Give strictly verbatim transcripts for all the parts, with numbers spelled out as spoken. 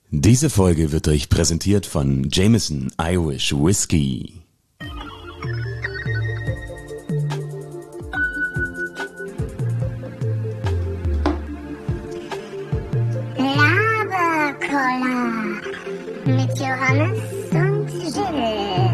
Diese Folge wird euch präsentiert von Jameson Irish Whiskey. Laberkoller mit Johannes und Jill.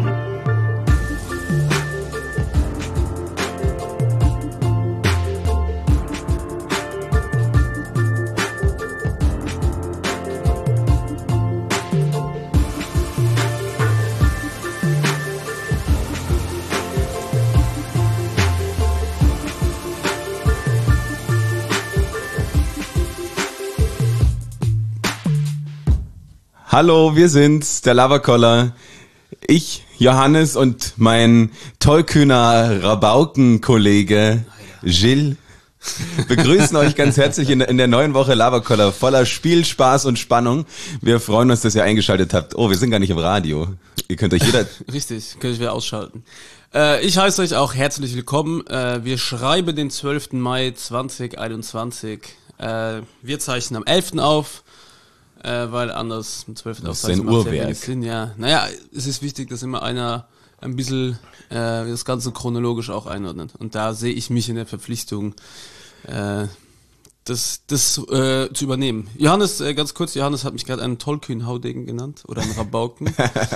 Hallo, wir sind's, der Laberkoller. Ich, Johannes und mein tollkühner Rabaukenkollege Jill begrüßen euch ganz herzlich in, in der neuen Woche Laberkoller voller Spiel, Spaß und Spannung. Wir freuen uns, dass ihr eingeschaltet habt. Oh, wir sind gar nicht im Radio. Ihr könnt euch jeder... Richtig, könnt ihr wieder ausschalten. Äh, ich heiße euch auch herzlich willkommen. Äh, wir schreiben den zwölften Mai zweitausendeinundzwanzig. Äh, wir zeichnen am elften auf. Äh, weil anders am zwölften Das ist ein Uhrwerk. Sinn, ja. Naja, es ist wichtig, dass immer einer ein bisschen äh, das Ganze chronologisch auch einordnet. Und da sehe ich mich in der Verpflichtung, äh, das, das äh, zu übernehmen. Johannes, äh, ganz kurz, Johannes hat mich gerade einen Tollkühn-Haudegen genannt oder einen Rabauken.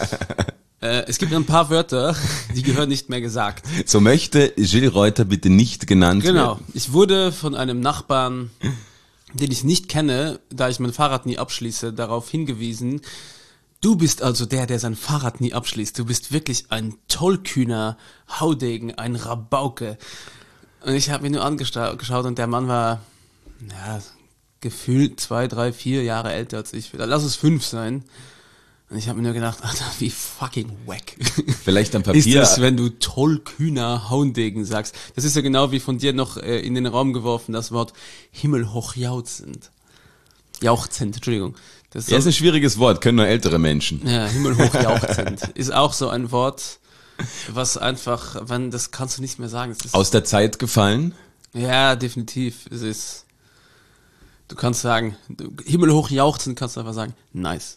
äh, es gibt ein paar Wörter, die gehören nicht mehr gesagt. So möchte Jill Reuter bitte nicht genannt Genau. werden. Genau. Ich wurde von einem Nachbarn, den ich nicht kenne, da ich mein Fahrrad nie abschließe, darauf hingewiesen, du bist also der, der sein Fahrrad nie abschließt. Du bist wirklich ein tollkühner Haudegen, ein Rabauke. Und ich habe mir nur angeschaut und der Mann war, ja, gefühlt zwei, drei, vier Jahre älter als ich. Lass es fünf sein. Und ich habe mir nur gedacht, Alter, wie fucking wack. Vielleicht am Papier. Ist das, wenn du tollkühner Haudegen sagst. Das ist ja genau wie von dir noch äh, in den Raum geworfen, das Wort himmelhoch jauchzend. Jauchzend, Entschuldigung. Das Ja, ist ein schwieriges Wort, können nur ältere Menschen. Ja, himmelhoch jauchzend. Ist auch so ein Wort, was einfach, wenn, das kannst du nicht mehr sagen. Das ist, Aus der Zeit gefallen? ja, definitiv. Es ist, du kannst sagen, himmelhoch jauchzend, kannst du einfach sagen, nice.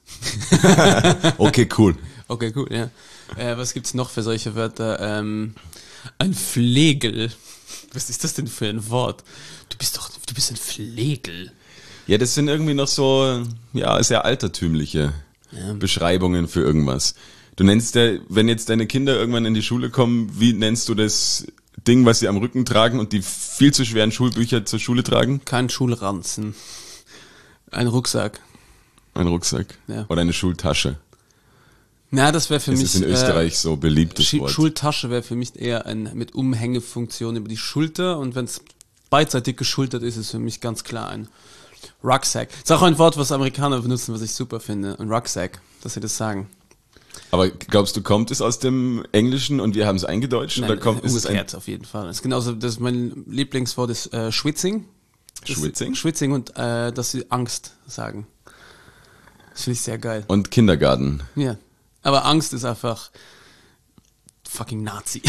Okay, cool. Okay, cool, ja. Äh, was gibt's noch für solche Wörter? Ähm, ein Flegel. Was ist das denn für ein Wort? Du bist doch, du bist ein Flegel. Ja, das sind irgendwie noch so, ja, sehr altertümliche Ja. Beschreibungen für irgendwas. Du nennst ja, wenn jetzt deine Kinder irgendwann in die Schule kommen, wie nennst du das Ding, was sie am Rücken tragen und die viel zu schweren Schulbücher zur Schule tragen? Kein Schulranzen. Ein Rucksack. Ein Rucksack. Ja. Oder eine Schultasche. Na, das wäre für Das mich. ist in Österreich äh, so beliebtes Schi- Wort. Schultasche wäre für mich eher ein mit Umhängefunktion über die Schulter und wenn es beidseitig geschultert ist, ist für mich ganz klar ein Rucksack. Das ist auch ein Wort, was Amerikaner benutzen, was ich super finde. Ein Rucksack, dass sie das sagen. Aber glaubst du, kommt es aus dem Englischen und wir haben es eingedeutscht? Nein, oder kommt, ist es ein umgekehrt auf jeden Fall. Das ist genauso, das ist mein Lieblingswort ist äh, Schwitzing. Das- Schwitzing? Schwitzing und äh, dass sie Angst sagen. Das finde ich sehr geil. Und Kindergarten. Ja. Aber Angst ist einfach fucking Nazi.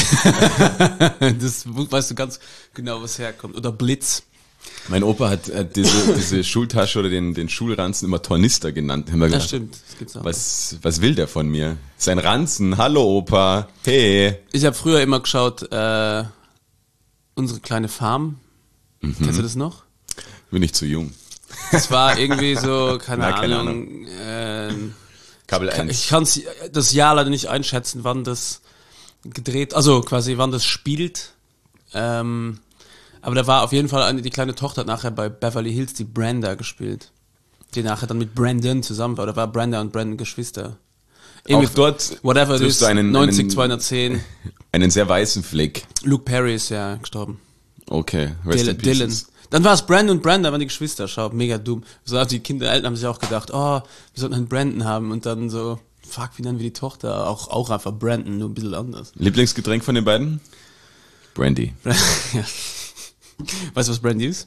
Das weißt du ganz genau, was herkommt. Oder Blitz. Mein Opa hat, hat diese, diese Schultasche oder den, den Schulranzen immer Tornister genannt. Haben wir Das gedacht, stimmt. Das gibt's auch. Was, was will der von mir? Sein Ranzen. Hallo Opa. Hey. Ich habe früher immer geschaut, äh, unsere kleine Farm. Mhm. Kennst du das noch? Bin ich zu jung. Das war irgendwie so, keine, Na, keine Ahnung. Ähm, Kabel Kann- eins. Ich kann das Jahr leider nicht einschätzen, wann das gedreht, also quasi wann das spielt. Ähm, aber da war auf jeden Fall eine, die kleine Tochter hat nachher bei Beverly Hills die Brenda gespielt, die nachher dann mit Brandon zusammen war. Oder war Brenda und Brandon Geschwister? Auch dort whatever it triffst is, du einen, neunzig, einen, zweihundertzehn. einen sehr weißen Fleck. Luke Perry ist ja gestorben. Okay. Rest Dylan. in pieces. Dylan. Dann war es Brandon und Brenda, waren die Geschwister. Schau, mega dumm. So, die Kinder, Eltern haben sich auch gedacht, oh, wir sollten einen Brandon haben. Und dann so, fuck, wie nennen wir die Tochter? Auch, auch einfach Brandon, nur ein bisschen anders. Lieblingsgetränk von den beiden? Brandy. Ja. Weißt du, was Brandy ist?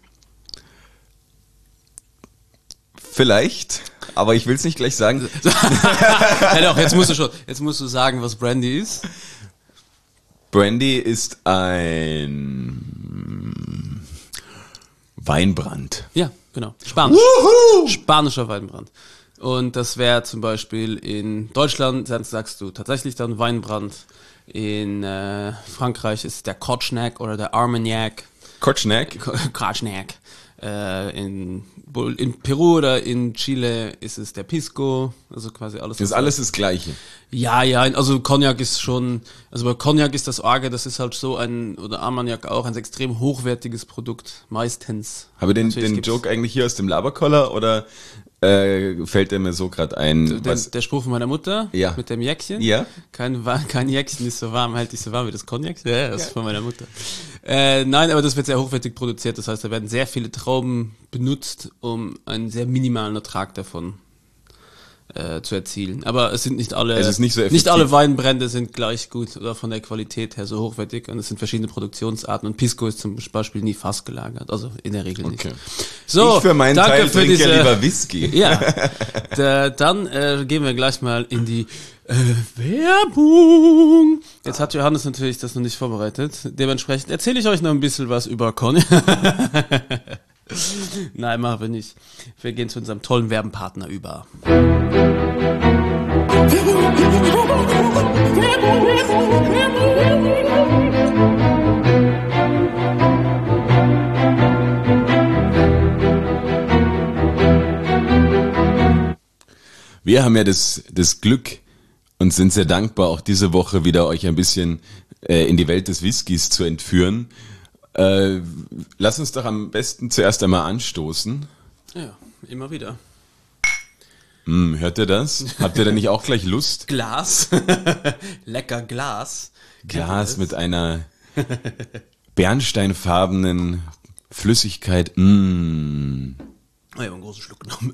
Vielleicht, aber ich will es nicht gleich sagen. Ja doch, jetzt musst du schon, jetzt musst du sagen, was Brandy ist. Brandy ist ein Weinbrand. Ja, genau. Spanisch. Spanischer Weinbrand. Und das wäre zum Beispiel in Deutschland, dann sagst du tatsächlich dann Weinbrand. In äh, Frankreich ist der Kotschnack oder der Armagnac. Kotschnack? Kotschnack. Äh, in, in Peru oder in Chile ist es der Pisco, also quasi alles. Ist alles das Gleiche? Ja, ja, also Cognac ist schon, also bei Cognac ist das Arge, das ist halt so ein, oder Armagnac auch, ein extrem hochwertiges Produkt, meistens. Habe den, Natürlich den gibt's- Joke eigentlich hier aus dem Laberkoller oder äh, fällt der mir so gerade ein? Den, Was? der Spruch von meiner Mutter Ja. mit dem Jäckchen. Ja. Kein, Wa- kein Jäckchen ist so warm, hält dich so warm wie das Cognac. Ja, das ist von meiner Mutter. Äh, nein, aber das wird sehr hochwertig produziert. Das heißt, da werden sehr viele Trauben benutzt, um einen sehr minimalen Ertrag davon äh, zu erzielen. Aber es sind nicht alle, Es ist nicht so effektiv. nicht alle Weinbrände sind gleich gut oder von der Qualität her so hochwertig. Und es sind verschiedene Produktionsarten. Und Pisco ist zum Beispiel nie fass gelagert. Also in der Regel nicht. Okay. So, Ich für meinen danke Teil für trinke diese, ja lieber Whisky. Ja, da, dann äh, gehen wir gleich mal in die äh, Werbung. Jetzt hat Johannes natürlich das noch nicht vorbereitet. Dementsprechend erzähle ich euch noch ein bisschen was über Cognac. Nein, machen wir nicht. Wir gehen zu unserem tollen Werbenpartner über. Wir haben ja das, das Glück und sind sehr dankbar, auch diese Woche wieder euch ein bisschen äh, in die Welt des Whiskys zu entführen. Äh, lass uns doch am besten zuerst einmal anstoßen. Ja, immer wieder. Hm, hört ihr das? Habt ihr da nicht auch gleich Lust? Glas. Lecker Glas. Glas mit einer bernsteinfarbenen Flüssigkeit. Mmh. Oh, ich habe einen großen Schluck genommen.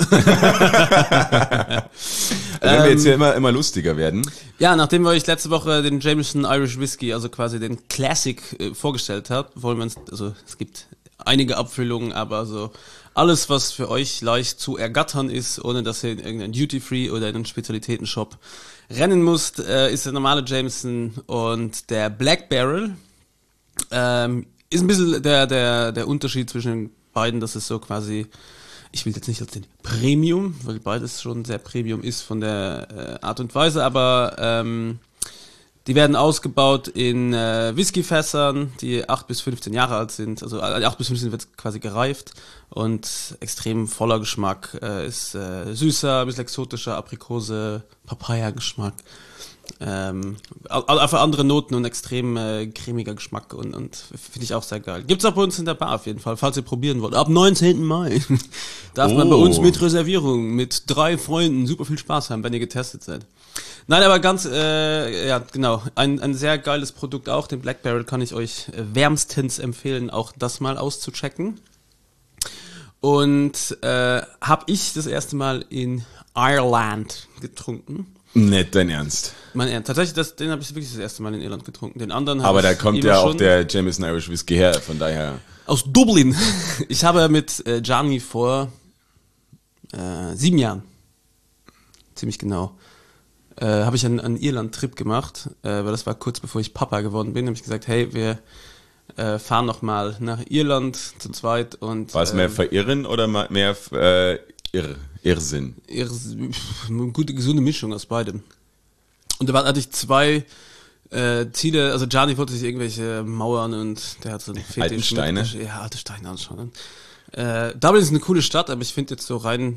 Also wenn wir jetzt hier immer, immer lustiger werden. Ja, nachdem wir euch letzte Woche den Jameson Irish Whiskey, also quasi den Classic, äh, vorgestellt habt, wollen wir uns, also es gibt einige Abfüllungen, aber so alles, was für euch leicht zu ergattern ist, ohne dass ihr in irgendeinen Duty-Free oder in einen Spezialitätenshop rennen müsst, äh, ist der normale Jameson und der Black Barrel. Ähm, ist ein bisschen der, der, der Unterschied zwischen den beiden, dass es so quasi, ich will jetzt nicht als den Premium, weil beides schon sehr Premium ist von der äh, Art und Weise, aber ähm, die werden ausgebaut in äh, Whiskyfässern, die acht bis fünfzehn Jahre alt sind. Also äh, acht bis fünfzehn wird quasi gereift und extrem voller Geschmack. Äh, ist äh, süßer, ein bisschen exotischer, Aprikose, Papaya-Geschmack. Ähm, einfach andere Noten und extrem äh, cremiger Geschmack und, und finde ich auch sehr geil. Gibt's auch bei uns in der Bar auf jeden Fall, falls ihr probieren wollt. Ab neunzehnten Mai darf man bei Oh. uns mit Reservierung, mit drei Freunden super viel Spaß haben, wenn ihr getestet seid. Nein, aber ganz, äh, ja genau, ein, ein sehr geiles Produkt auch, den Black Barrel kann ich euch äh, wärmstens empfehlen, auch das mal auszuchecken. Und äh, habe ich das erste Mal in Ireland getrunken. Nicht dein Ernst. Mein Ernst, tatsächlich, das, den habe ich wirklich das erste Mal in Irland getrunken. Den anderen habe Aber ich da kommt immer ja auch schon der Jameson Irish Whisky her, von daher. aus Dublin. Ich habe mit äh, Gianni vor äh, sieben Jahren, ziemlich genau, äh, habe ich einen, einen Irland-Trip gemacht, äh, weil das war kurz bevor ich Papa geworden bin. Habe ich gesagt, hey, wir äh, fahren noch mal nach Irland zu zweit und War es mehr ähm, Verirren oder ma- mehr äh, Irr, Irrsinn? Ihre, eine gute, gesunde Mischung aus beidem. Und da war- hatte ich zwei äh, Ziele, also Gianni wollte sich irgendwelche Mauern und der hat so einen Fetisch. Alten Steine? Mit, ja, alte Steine anschauen. Äh, Dublin ist eine coole Stadt, aber ich finde jetzt so rein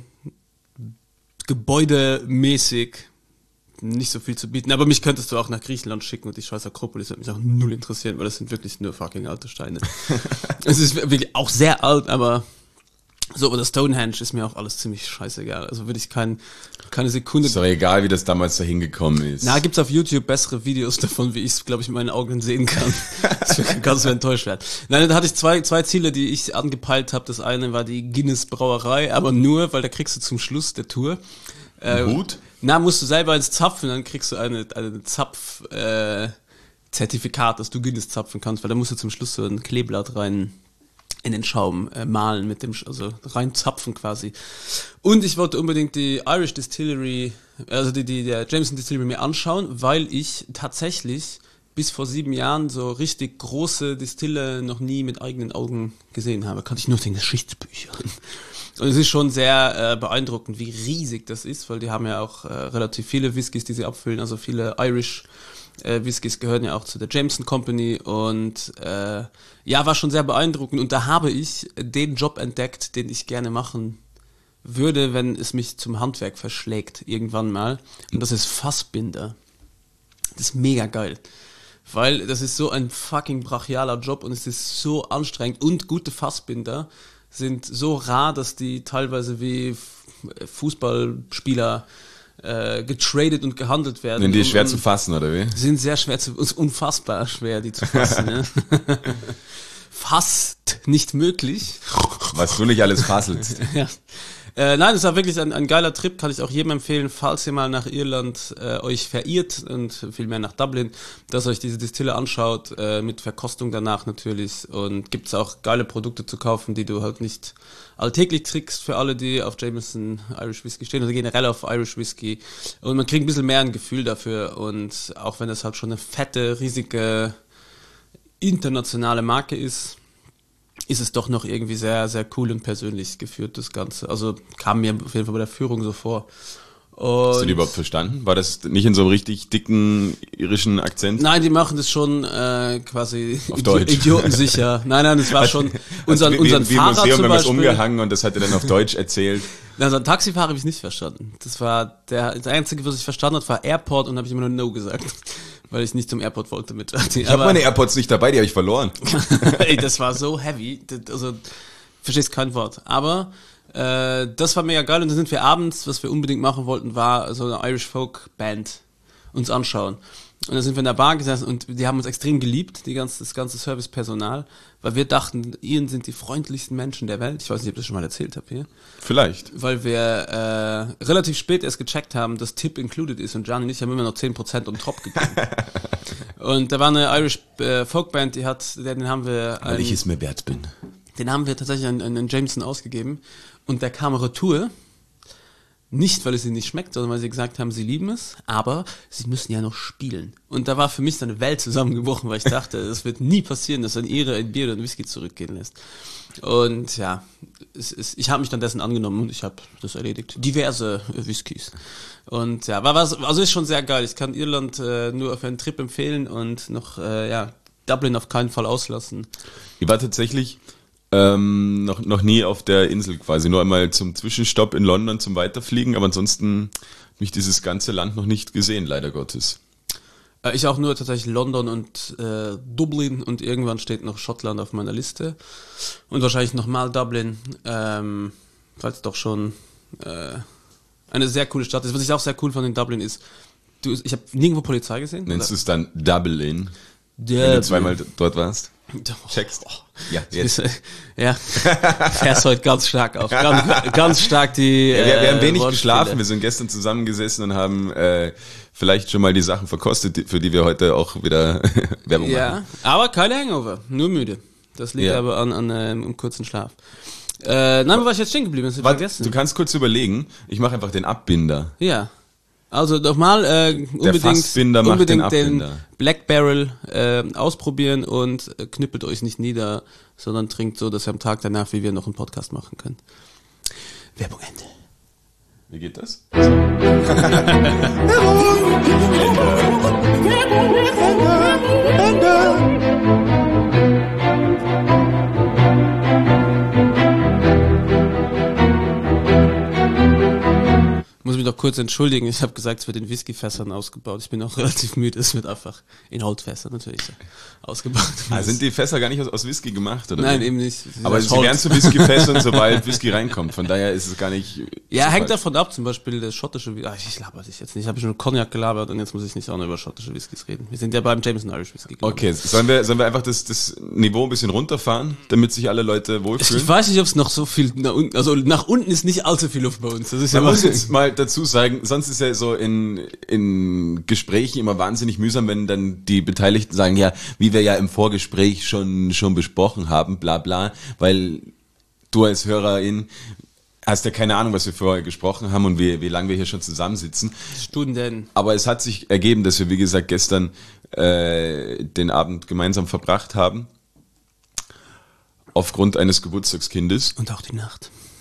gebäudemäßig nicht so viel zu bieten. Aber mich könntest du auch nach Griechenland schicken und die scheiß Akropolis würde mich auch null interessieren, weil das sind wirklich nur fucking alte Steine. Es ist wirklich auch sehr alt, aber so, oder Stonehenge ist mir auch alles ziemlich scheißegal. Also würde ich kein, keine Sekunde. Ist doch egal, wie das damals da hingekommen ist. Na, gibt's auf YouTube bessere Videos davon, wie ich es, glaube ich, mit meinen Augen sehen kann. Das wird ganz so enttäuscht werden. Nein, da hatte ich zwei, zwei Ziele, die ich angepeilt habe. Das eine war die Guinness Brauerei, aber nur, weil da kriegst du zum Schluss der Tour. Äh, Hut? Na, musst du selber ins Zapfen, dann kriegst du eine, eine Zapf, äh, Zertifikat, dass du Guinness zapfen kannst, weil da musst du zum Schluss so ein Kleeblatt rein in den Schaum äh, malen, mit dem, Sch- also reinzapfen quasi. Und ich wollte unbedingt die Irish Distillery, also die, die der Jameson Distillery mir anschauen, weil ich tatsächlich bis vor sieben Jahren so richtig große Distille noch nie mit eigenen Augen gesehen habe. Kannte ich nur aus den Geschichtsbüchern. Und es ist schon sehr äh, beeindruckend, wie riesig das ist, weil die haben ja auch äh, relativ viele Whiskys, die sie abfüllen, also viele Irish äh, Whiskys gehören ja auch zu der Jameson Company und äh, ja, war schon sehr beeindruckend und da habe ich den Job entdeckt, den ich gerne machen würde, wenn es mich zum Handwerk verschlägt, irgendwann mal. Und das ist Fassbinder. Das ist mega geil. Weil das ist so ein fucking brachialer Job und es ist so anstrengend und gute Fassbinder sind so rar, dass die teilweise wie Fußballspieler äh, getradet und gehandelt werden. Sind die und, schwer und zu fassen, oder wie? Sind sehr schwer zu, unfassbar schwer, die zu fassen. Ne? Fast nicht möglich. Was du nicht alles fasselst. Ja. Äh, nein, es war wirklich ein, ein geiler Trip, kann ich auch jedem empfehlen, falls ihr mal nach Irland äh, euch verirrt und vielmehr nach Dublin, dass ihr euch diese Distille anschaut, äh, mit Verkostung danach natürlich und gibt's auch geile Produkte zu kaufen, die du halt nicht alltäglich kriegst für alle, die auf Jameson Irish Whisky stehen oder generell auf Irish Whisky und man kriegt ein bisschen mehr ein Gefühl dafür und auch wenn es halt schon eine fette, riesige internationale Marke ist, ist es doch noch irgendwie sehr, sehr cool und persönlich geführt, das Ganze. Also kam mir auf jeden Fall bei der Führung so vor. Und hast du die überhaupt verstanden? War das nicht in so einem richtig dicken irischen Akzent? Nein, die machen das schon äh, quasi auf Idi- Deutsch. idiotensicher. Nein, nein, es war schon unser, wie, unseren wie, wie Fahrer Museum, zum wenn man es Beispiel. umgehangen und das hat er dann auf Deutsch erzählt. Na, so ein Taxifahrer habe ich nicht verstanden. Das war der, das Einzige, was ich verstanden habe, war Airport und habe ich immer nur No gesagt. Weil ich nicht zum Airport wollte mit. Ich habe meine AirPods nicht dabei, die habe ich verloren. Ey, das war so heavy. Das, also, verstehst kein Wort. Aber äh, das war mega geil. Und dann sind wir abends, was wir unbedingt machen wollten, war so eine Irish Folk Band uns anschauen. Und dann sind wir in der Bar gesessen und die haben uns extrem geliebt, die ganze, das ganze Servicepersonal, weil wir dachten, ihnen sind die freundlichsten Menschen der Welt. Ich weiß nicht, ob ich das schon mal erzählt habe hier. Vielleicht. Weil wir äh, relativ spät erst gecheckt haben, dass Tip included ist und Gianni und ich haben immer noch zehn Prozent on top gegeben. Und da war eine Irish äh, Folkband, die hat, den haben wir... Weil ein, ich es mir wert bin. Den haben wir tatsächlich an, an Jameson ausgegeben und der kam retour. Nicht, weil es ihnen nicht schmeckt, sondern weil sie gesagt haben, sie lieben es, aber sie müssen ja noch spielen. Und da war für mich so eine Welt zusammengebrochen, weil ich dachte, es wird nie passieren, dass ein Ire ein Bier oder ein Whisky zurückgehen lässt. Und ja, es, es, ich habe mich dann dessen angenommen und ich habe das erledigt. Diverse äh, Whiskys. Und ja, war was, also ist schon sehr geil. Ich kann Irland äh, nur für einen Trip empfehlen und noch, äh, ja, Dublin auf keinen Fall auslassen. Ich war tatsächlich ähm, noch, noch nie auf der Insel quasi, nur einmal zum Zwischenstopp in London zum Weiterfliegen, aber ansonsten habe ich dieses ganze Land noch nicht gesehen, leider Gottes. Äh, ich auch nur tatsächlich London und äh, Dublin und irgendwann steht noch Schottland auf meiner Liste und wahrscheinlich nochmal Dublin, ähm, weil es doch schon äh, eine sehr coole Stadt ist. Was ich auch sehr cool fand in Dublin ist, du, ich habe nirgendwo Polizei gesehen. Nennst du es dann Dublin, Dublin. wenn du zweimal dort warst? Checkst? Ja, jetzt. Ja, fährst heute ganz stark auf. Ganz, ganz stark die. Ja, wir, wir haben äh, wenig Wortspiele. geschlafen. Wir sind gestern zusammengesessen und haben äh, vielleicht schon mal die Sachen verkostet, die- für die wir heute auch wieder Werbung Ja, machen. aber keine Hangover, nur müde. Das liegt Ja. aber an, an äh, einem kurzen Schlaf. Äh, nein, wo war ich jetzt stehen geblieben? Das hab ich Warte, vergessen. du kannst kurz überlegen. Ich mache einfach den Abbinder. Ja. Also nochmal äh, unbedingt, Fassbinder macht unbedingt den den, Abbinder. Black Barrel äh, ausprobieren und äh, knippelt euch nicht nieder, sondern trinkt so, dass ihr am Tag danach, wie wir, noch einen Podcast machen können. Werbung Ende. Wie geht das? Ich muss mich doch kurz entschuldigen, ich habe gesagt, es wird in Whiskyfässern ausgebaut. Ich bin auch relativ müde, es wird einfach in Holzfässern natürlich ausgebaut. Ah, sind die Fässer gar nicht aus, aus Whisky gemacht, oder? Nein, wie? eben nicht. Aber Das sie Holz. werden zu Whiskyfässern, sobald Whisky reinkommt. Von daher ist es gar nicht... Ja, so hängt falsch. davon ab, zum Beispiel der schottische Whisky. Ich laber dich jetzt nicht, ich habe schon Cognac gelabert und jetzt muss ich nicht auch noch über schottische Whiskys reden. Wir sind ja beim Jameson Irish Whisky. glaub ich. Okay, sollen wir, sollen wir einfach das, das Niveau ein bisschen runterfahren, damit sich alle Leute wohlfühlen? Ich weiß nicht, ob es noch so viel nach unten, also nach unten ist nicht allzu viel Luft bei uns. Das ist ja Man muss mal- jetzt mal dazu sagen, sonst ist ja so in, in Gesprächen immer wahnsinnig mühsam, wenn dann die Beteiligten sagen, ja, wie wir ja im Vorgespräch schon, schon besprochen haben, bla bla, weil du als Hörerin hast ja keine Ahnung, was wir vorher gesprochen haben und wie, wie lange wir hier schon zusammensitzen. Stunden. Aber es hat sich ergeben, dass wir, wie gesagt, gestern äh, den Abend gemeinsam verbracht haben, aufgrund eines Geburtstagskindes. Und auch die Nacht.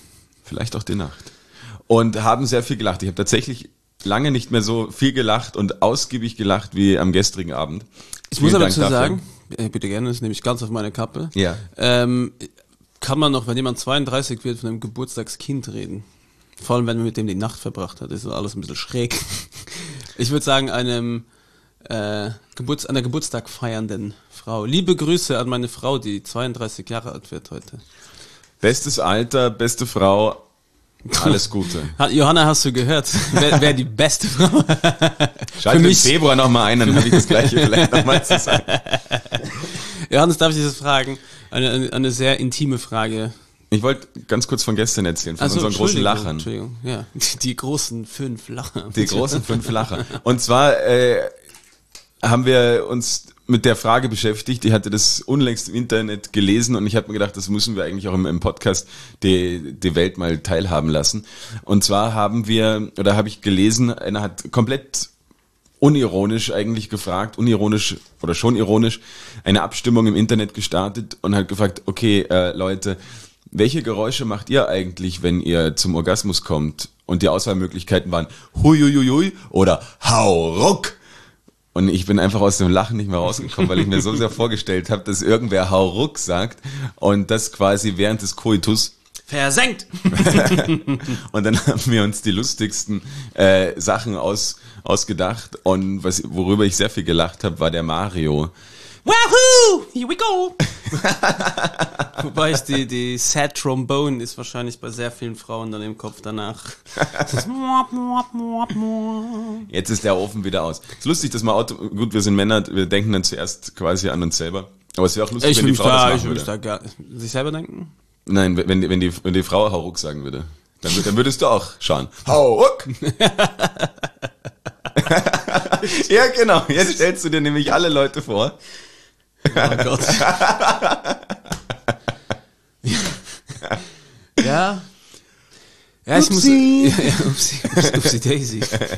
Vielleicht auch die Nacht. Und haben sehr viel gelacht. Ich habe tatsächlich lange nicht mehr so viel gelacht und ausgiebig gelacht wie am gestrigen Abend. Ich Vielen muss aber Dank dazu dafür. sagen, äh, bitte gerne, das nehme ich ganz auf meine Kappe. Ja. Ähm, kann man noch, wenn jemand zweiunddreißig wird, von einem Geburtstagskind reden? Vor allem, wenn man mit dem die Nacht verbracht hat, ist alles ein bisschen schräg. Ich würde sagen, einem äh, Geburts einer Geburtstag feiernden Frau. Liebe Grüße an meine Frau, die zweiunddreißig Jahre alt wird heute. Bestes Alter, beste Frau, alles Gute. Ha- Johanna, hast du gehört? Wer, wer die beste Frau? Schalte im mich- Februar nochmal ein, dann habe ich das Gleiche vielleicht nochmal zu sagen. Johannes, darf ich das fragen? Eine, eine, eine sehr intime Frage. Ich wollte ganz kurz von gestern erzählen, von Also, unseren großen Entschuldigung, Lachern. Entschuldigung, ja. Die großen fünf Lacher. Die großen fünf Lacher. Und zwar äh, haben wir uns mit der Frage beschäftigt, ich hatte das unlängst im Internet gelesen und ich habe mir gedacht, das müssen wir eigentlich auch im, im Podcast die, die Welt mal teilhaben lassen. Und zwar haben wir, oder habe ich gelesen, einer hat komplett unironisch eigentlich gefragt, unironisch oder schon ironisch, eine Abstimmung im Internet gestartet und hat gefragt, okay, äh, Leute, welche Geräusche macht ihr eigentlich, wenn ihr zum Orgasmus kommt? Und die Auswahlmöglichkeiten waren Huiuiui oder Hauruck. Und ich bin einfach aus dem Lachen nicht mehr rausgekommen, weil ich mir so sehr vorgestellt habe, dass irgendwer Hauruck sagt und das quasi während des Koitus. Versenkt! Und dann haben wir uns die lustigsten äh, Sachen aus, ausgedacht und was, worüber ich sehr viel gelacht habe, war der Mario. Wahoo! Here we go! Wobei ich die, die Sad Trombone ist wahrscheinlich bei sehr vielen Frauen dann im Kopf danach. Das muap, muap, muap, muap. Jetzt ist der Ofen wieder aus. Ist lustig, dass man Auto, gut, wir sind Männer, wir denken dann zuerst quasi an uns selber. Aber es wäre auch lustig, Ich wenn will die mich Frau da, das ich machen will mich würde. da gar, sich selber denken? Nein, wenn, die- wenn, die, wenn die Frau Hauruck sagen würde, dann, wür- dann würdest du auch schauen. Hauruck! Ja, genau. Jetzt stellst du dir nämlich alle Leute vor. Oh Gott. Ja. Ja, ich muss. Ja, ja, upsi, upsi, upsi Daisy.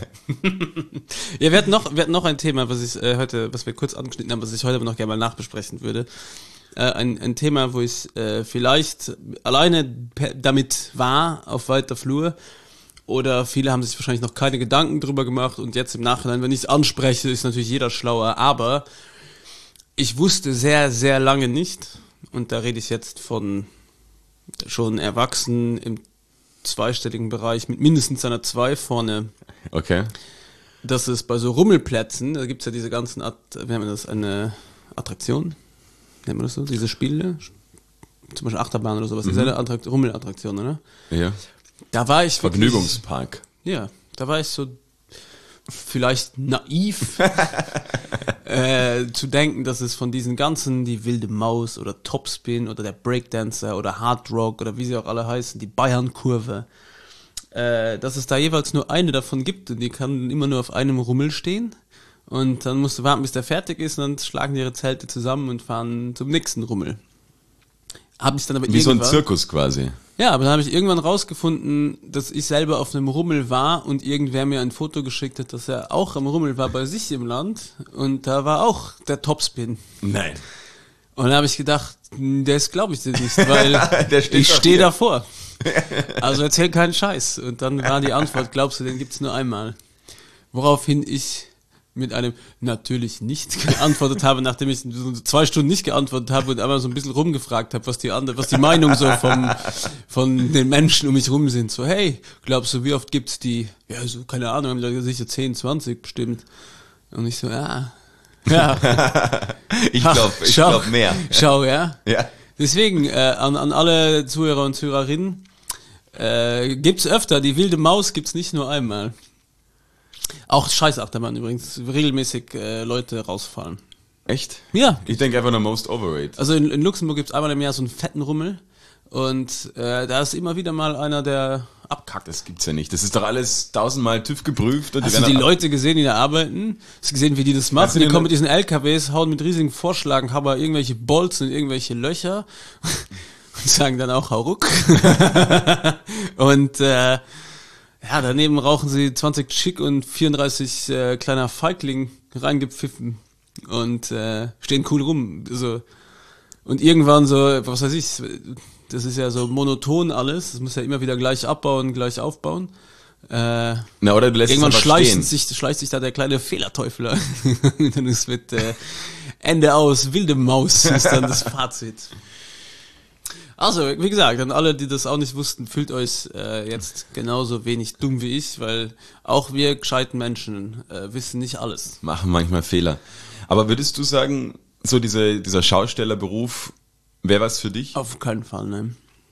Ja, wir hatten noch, wir hatten noch ein Thema, was ich äh, heute, was wir kurz angeschnitten haben, was ich heute aber noch gerne mal nachbesprechen würde. Äh, ein, ein Thema, wo ich äh, vielleicht alleine per, damit war auf weiter Flur. Oder viele haben sich wahrscheinlich noch keine Gedanken drüber gemacht und jetzt im Nachhinein, wenn ich es anspreche, ist natürlich jeder schlauer. Aber ich wusste sehr, sehr lange nicht, und da rede ich jetzt von schon Erwachsenen im zweistelligen Bereich mit mindestens einer zwei vorne, Okay. dass es bei so Rummelplätzen, da gibt es ja diese ganzen, At- wie nennt man das, eine Attraktion, nennt man das so, diese Spiele, zum Beispiel Achterbahn oder sowas, das ist eine Attrakt- Rummelattraktion, oder? Ja. Da war ich wirklich- Vergnügungspark. Ja, da war ich so vielleicht naiv äh, zu denken, dass es von diesen ganzen, die Wilde Maus oder Topspin oder der Breakdancer oder Hard Rock oder wie sie auch alle heißen, die Bayern-Kurve, äh, dass es da jeweils nur eine davon gibt und die kann immer nur auf einem Rummel stehen und dann musst du warten, bis der fertig ist und dann schlagen die ihre Zelte zusammen und fahren zum nächsten Rummel. Hab ich dann aber Wie so ein irgendwann- Zirkus quasi. ja, aber dann habe ich irgendwann rausgefunden, dass ich selber auf einem Rummel war und irgendwer mir ein Foto geschickt hat, dass er auch am Rummel war bei sich im Land und da war auch der Topspin. Nein. Und dann habe ich gedacht, das glaube ich dir nicht, weil Der steht ich doch stehe hier. davor. Also erzähl keinen Scheiß. Und dann war die Antwort, glaubst du, den gibt's nur einmal. Woraufhin ich mit einem natürlich nicht geantwortet habe, nachdem ich so zwei Stunden nicht geantwortet habe und einmal so ein bisschen rumgefragt habe, was die andere, was die Meinung so vom, von den Menschen um mich rum sind. So, hey, glaubst du, wie oft gibt's die? Ja, so, keine Ahnung, haben die Leute sicher zehn, zwanzig bestimmt. Und ich so, ja. Ja. Ich glaube, ich Schau. glaube mehr. Schau, ja. Ja. Deswegen, äh, an, an alle Zuhörer und Zuhörerinnen, äh, gibt's öfter, die wilde Maus gibt's nicht nur einmal. Auch Scheißachterbahn übrigens, regelmäßig äh, Leute rausfallen. Echt? Ja. Ich denke einfach nur most overrated. Also in, in Luxemburg gibt's einmal im Jahr so einen fetten Rummel und äh, da ist immer wieder mal einer, der abkackt. Das gibt's ja nicht. Das ist doch alles tausendmal TÜV geprüft. Und Hast du werden die ab- Leute gesehen, die da arbeiten? Hast du gesehen, wie die das machen? Hast du Die den- kommen mit diesen L K Ws, hauen mit riesigen Vorschlagen, haben aber irgendwelche Bolzen in irgendwelche Löcher und sagen dann auch Hauruck. Und äh, ja, daneben rauchen sie zwanzig Chick und vierunddreißig äh, kleiner Feigling reingepfiffen und äh, stehen cool rum. So. Und irgendwann so, was weiß ich, Das ist ja so monoton alles. Das muss ja immer wieder gleich abbauen, gleich aufbauen. Äh, Na, oder du lässt irgendwann es einfach schleicht stehen. sich, schleicht sich da der kleine Fehlerteufel ein. Und dann ist mit äh, Ende aus, wilde Maus ist dann das Fazit. Also, wie gesagt, an alle, die das auch nicht wussten, fühlt euch äh, jetzt genauso wenig dumm wie ich, weil auch wir gescheiten Menschen äh, wissen nicht alles. Machen manchmal Fehler. Aber würdest du sagen, so diese, dieser Schaustellerberuf wäre was für dich? Auf keinen Fall, ne.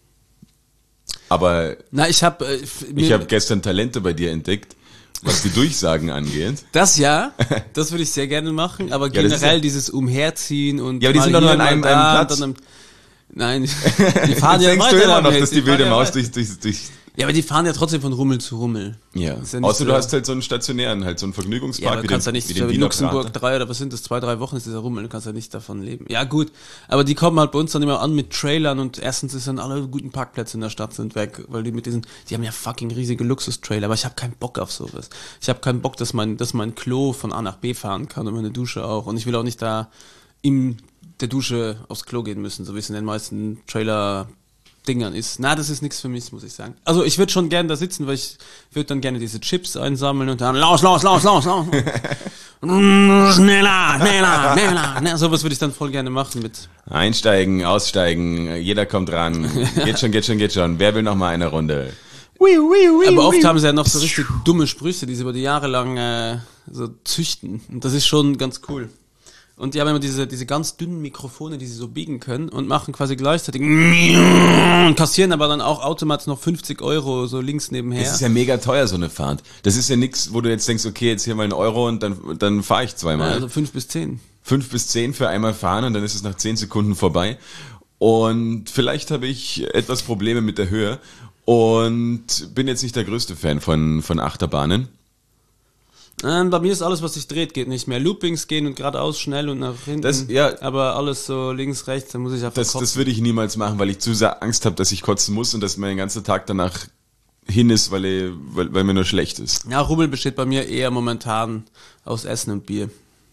Aber Na, ich habe äh, ich habe gestern Talente bei dir entdeckt, was die Durchsagen angeht. das ja, das würde ich sehr gerne machen, aber Ja, das ist generell ja- dieses Umherziehen und Ja, aber die mal sind doch nur hier, an mal einem- da einem und Platz. dann am- Nein, die fahren Jetzt ja denkst weiter du immer noch, damit. dass die fahren wilde ja Maus weiter. durch, durch, durch... Ja, aber die fahren ja trotzdem von Rummel zu Rummel. Ja, Das ist ja nicht außer so- du hast halt so einen stationären, halt so einen Ja, Vergnügungspark aber du wie kannst den, ja nicht, wie für den Wiener Luxemburg Prater. drei oder was sind das, zwei, drei Wochen ist dieser Rummel, du kannst ja nicht davon leben. Ja gut, aber die kommen halt bei uns dann immer an mit Trailern und erstens ist dann alle guten Parkplätze in der Stadt sind weg, weil die mit diesen, die haben ja fucking riesige Luxus-Trailer, aber ich habe keinen Bock auf sowas. Ich habe keinen Bock, dass mein, dass mein Klo von A nach B fahren kann und meine Dusche auch und ich will auch nicht da in der Dusche aufs Klo gehen müssen, so wie es in den meisten Trailer Dingern ist. Na, das ist nichts für mich, muss ich sagen. Also ich würde schon gerne da sitzen, weil ich würde dann gerne diese Chips einsammeln und dann los, los, los, los, los. schneller, schneller, schneller. Ne, sowas würde ich dann voll gerne machen mit. Einsteigen, aussteigen, jeder kommt ran. Geht schon, geht schon, geht schon. Wer will noch mal eine Runde? Aber oft haben sie ja noch so richtig dumme Sprüche, die sie über die Jahre lang äh, so züchten. Und das ist schon ganz cool. Und die haben immer diese, diese ganz dünnen Mikrofone, die sie so biegen können und machen quasi gleichzeitig und kassieren aber dann auch automatisch noch fünfzig Euro so links nebenher. Das ist ja mega teuer, so eine Fahrt. Das ist ja nix, wo du jetzt denkst, okay, jetzt hier mal einen Euro und dann, dann fahre ich zweimal. Also fünf bis zehn. Fünf bis zehn für einmal fahren und dann ist es nach zehn Sekunden vorbei. Und vielleicht habe ich etwas Probleme mit der Höhe und bin jetzt nicht der größte Fan von, von Achterbahnen. Ähm, bei mir ist alles, was sich dreht, geht nicht mehr. Loopings gehen und geradeaus schnell und nach hinten. Das- ja. Aber alles so links, rechts, dann muss ich einfach Das, kotzen. das würde ich niemals machen, weil ich zu sehr Angst habe, dass ich kotzen muss und dass mein ganzer Tag danach hin ist, weil, ich, weil, weil mir nur schlecht ist. Ja, Rummel besteht bei mir eher momentan aus Essen und Bier.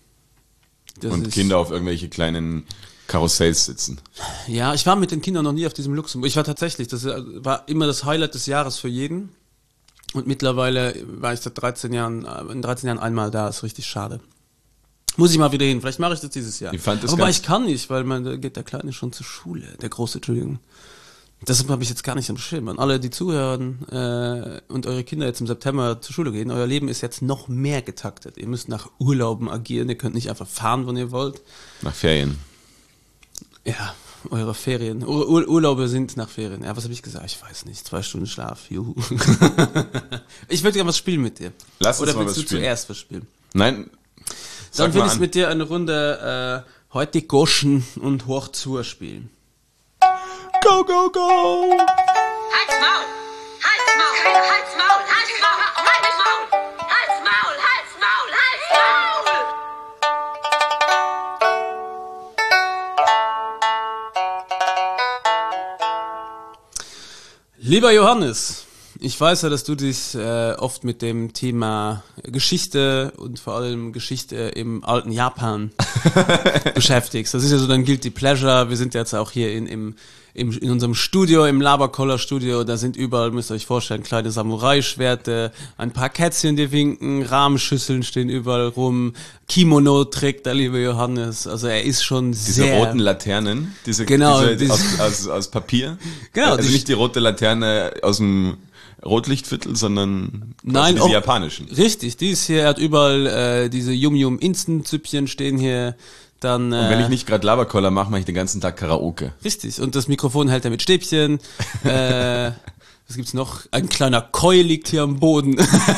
Das Und ist- Kinder auf irgendwelche kleinen Karussells sitzen. Ja, ich war mit den Kindern noch nie auf diesem Luxemburg. Ich war tatsächlich, das war immer das Highlight des Jahres für jeden. Und mittlerweile war ich seit dreizehn Jahren, äh, in dreizehn Jahren einmal da, ist richtig schade. Muss ich mal wieder hin, vielleicht mache ich das dieses Jahr. Ich fand das Aber ganz- ich kann nicht, weil man, da geht der Kleine schon zur Schule, der Große, Entschuldigung. Deshalb habe ich jetzt gar nicht am Schirm. An alle, die zuhören äh, und eure Kinder jetzt im September zur Schule gehen, euer Leben ist jetzt noch mehr getaktet. Ihr müsst nach Urlauben agieren, ihr könnt nicht einfach fahren, wann ihr wollt. Nach Ferien. Ja, eure Ferien. Ur Ur Urlaube sind nach Ferien. Ja, was habe ich gesagt? Ich weiß nicht. Zwei Stunden Schlaf. Juhu. Ich würde gerne was spielen mit dir. Lass uns Oder mal willst was du spielen. zuerst was spielen? Nein, sag Dann will mal ich an. mit dir eine Runde äh, heute Goschen und hoch zur spielen. Go, go, go! Halt's Maul! Halt's Maul! Keine Halt's Maul! Halt's Maul! Halt's Maul! Halt's Maul! Halt's Maul! Halt's Maul! Lieber Johannes, ich weiß ja, dass du dich äh, oft mit dem Thema Geschichte und vor allem Geschichte im alten Japan beschäftigst. Das ist ja so dein Guilty Pleasure. Wir sind jetzt auch hier in, im, im, in unserem Studio, im Laberkoller-Studio. Da sind überall, müsst ihr euch vorstellen, kleine Samurai-Schwerte, ein paar Kätzchen, die winken, Rahmenschüsseln stehen überall rum, Kimono trägt der liebe Johannes. Also er ist schon Diese sehr... roten Laternen, diese, Genau, diese diese- aus, aus, aus Papier. Genau, Also die- nicht die rote Laterne aus dem Rotlichtviertel, sondern Nein, diese auch- japanischen. Richtig, die ist hier, er hat überall äh, diese Yum-Yum-Instant-Süppchen stehen hier, dann... Äh, Und wenn ich nicht gerade Laberkoller mache, mache ich den ganzen Tag Karaoke. Richtig, und das Mikrofon hält er mit Stäbchen. äh, was gibt's noch? Ein kleiner Koi liegt hier am Boden.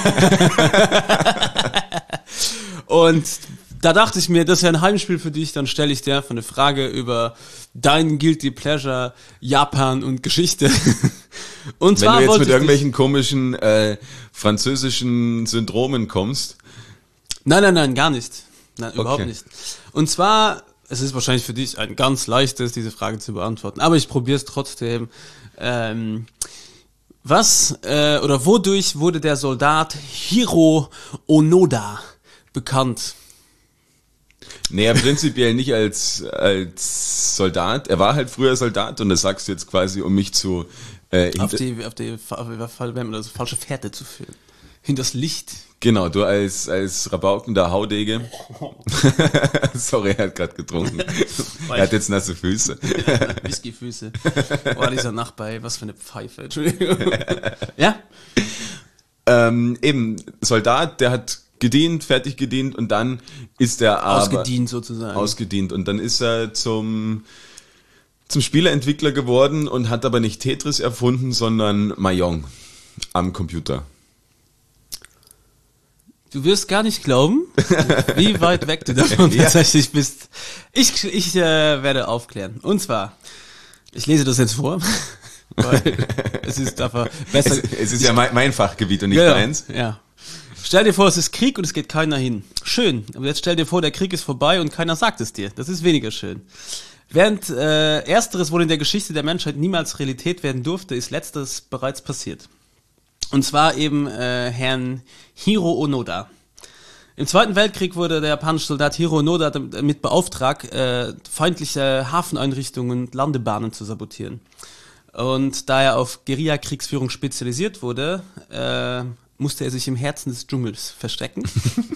Und da dachte ich mir, das ist ja ein Heimspiel für dich, dann stelle ich dir einfach eine Frage über dein Guilty Pleasure, Japan und Geschichte. Und Wenn zwar du jetzt wollte mit ich irgendwelchen komischen äh, französischen Syndromen kommst, dich, Nein, nein, nein, gar nicht. Nein, überhaupt Okay. nicht. Und zwar, es ist wahrscheinlich für dich ein ganz leichtes, diese Frage zu beantworten, aber ich probiere es trotzdem. Ähm, was äh, oder wodurch wurde der Soldat Hiro Onoda bekannt? Nee, prinzipiell nicht als, als Soldat. Er war halt früher Soldat und das sagst du jetzt quasi, um mich zu äh, Auf hinter- die, auf die, auf die, wenn man das falsche Fährte zu führen. Hinters Licht. Genau, du als, als Rabauken der Haudege. Sorry, er hat gerade getrunken. Er hat jetzt nasse Füße. Whiskyfüße. Boah, dieser Nachbar, ey, was für eine Pfeife. Entschuldigung. Ja? Ähm, eben, Soldat, der hat gedient, fertig gedient und dann ist er aber... Ausgedient sozusagen. Ausgedient. Und dann ist er zum, zum Spieleentwickler geworden und hat aber nicht Tetris erfunden, sondern Mahjong am Computer. Du wirst gar nicht glauben, wie weit weg du davon Ja. tatsächlich bist. Ich, ich äh, werde aufklären. Und zwar, ich lese das jetzt vor, weil es ist einfach besser. Es, es ist ja mein, mein Fachgebiet und nicht Ja, deins. ja. Stell dir vor, es ist Krieg und es geht keiner hin. Schön. Aber jetzt stell dir vor, der Krieg ist vorbei und keiner sagt es dir. Das ist weniger schön. Während äh, Ersteres wohl in der Geschichte der Menschheit niemals Realität werden durfte, ist Letzteres bereits passiert. Und zwar eben äh, Herrn Hiro Onoda. Im Zweiten Weltkrieg wurde der japanische Soldat Hiro Onoda damit beauftragt, äh, feindliche Hafeneinrichtungen und Landebahnen zu sabotieren. Und da er auf Guerilla-Kriegsführung spezialisiert wurde, äh, musste er sich im Herzen des Dschungels verstecken.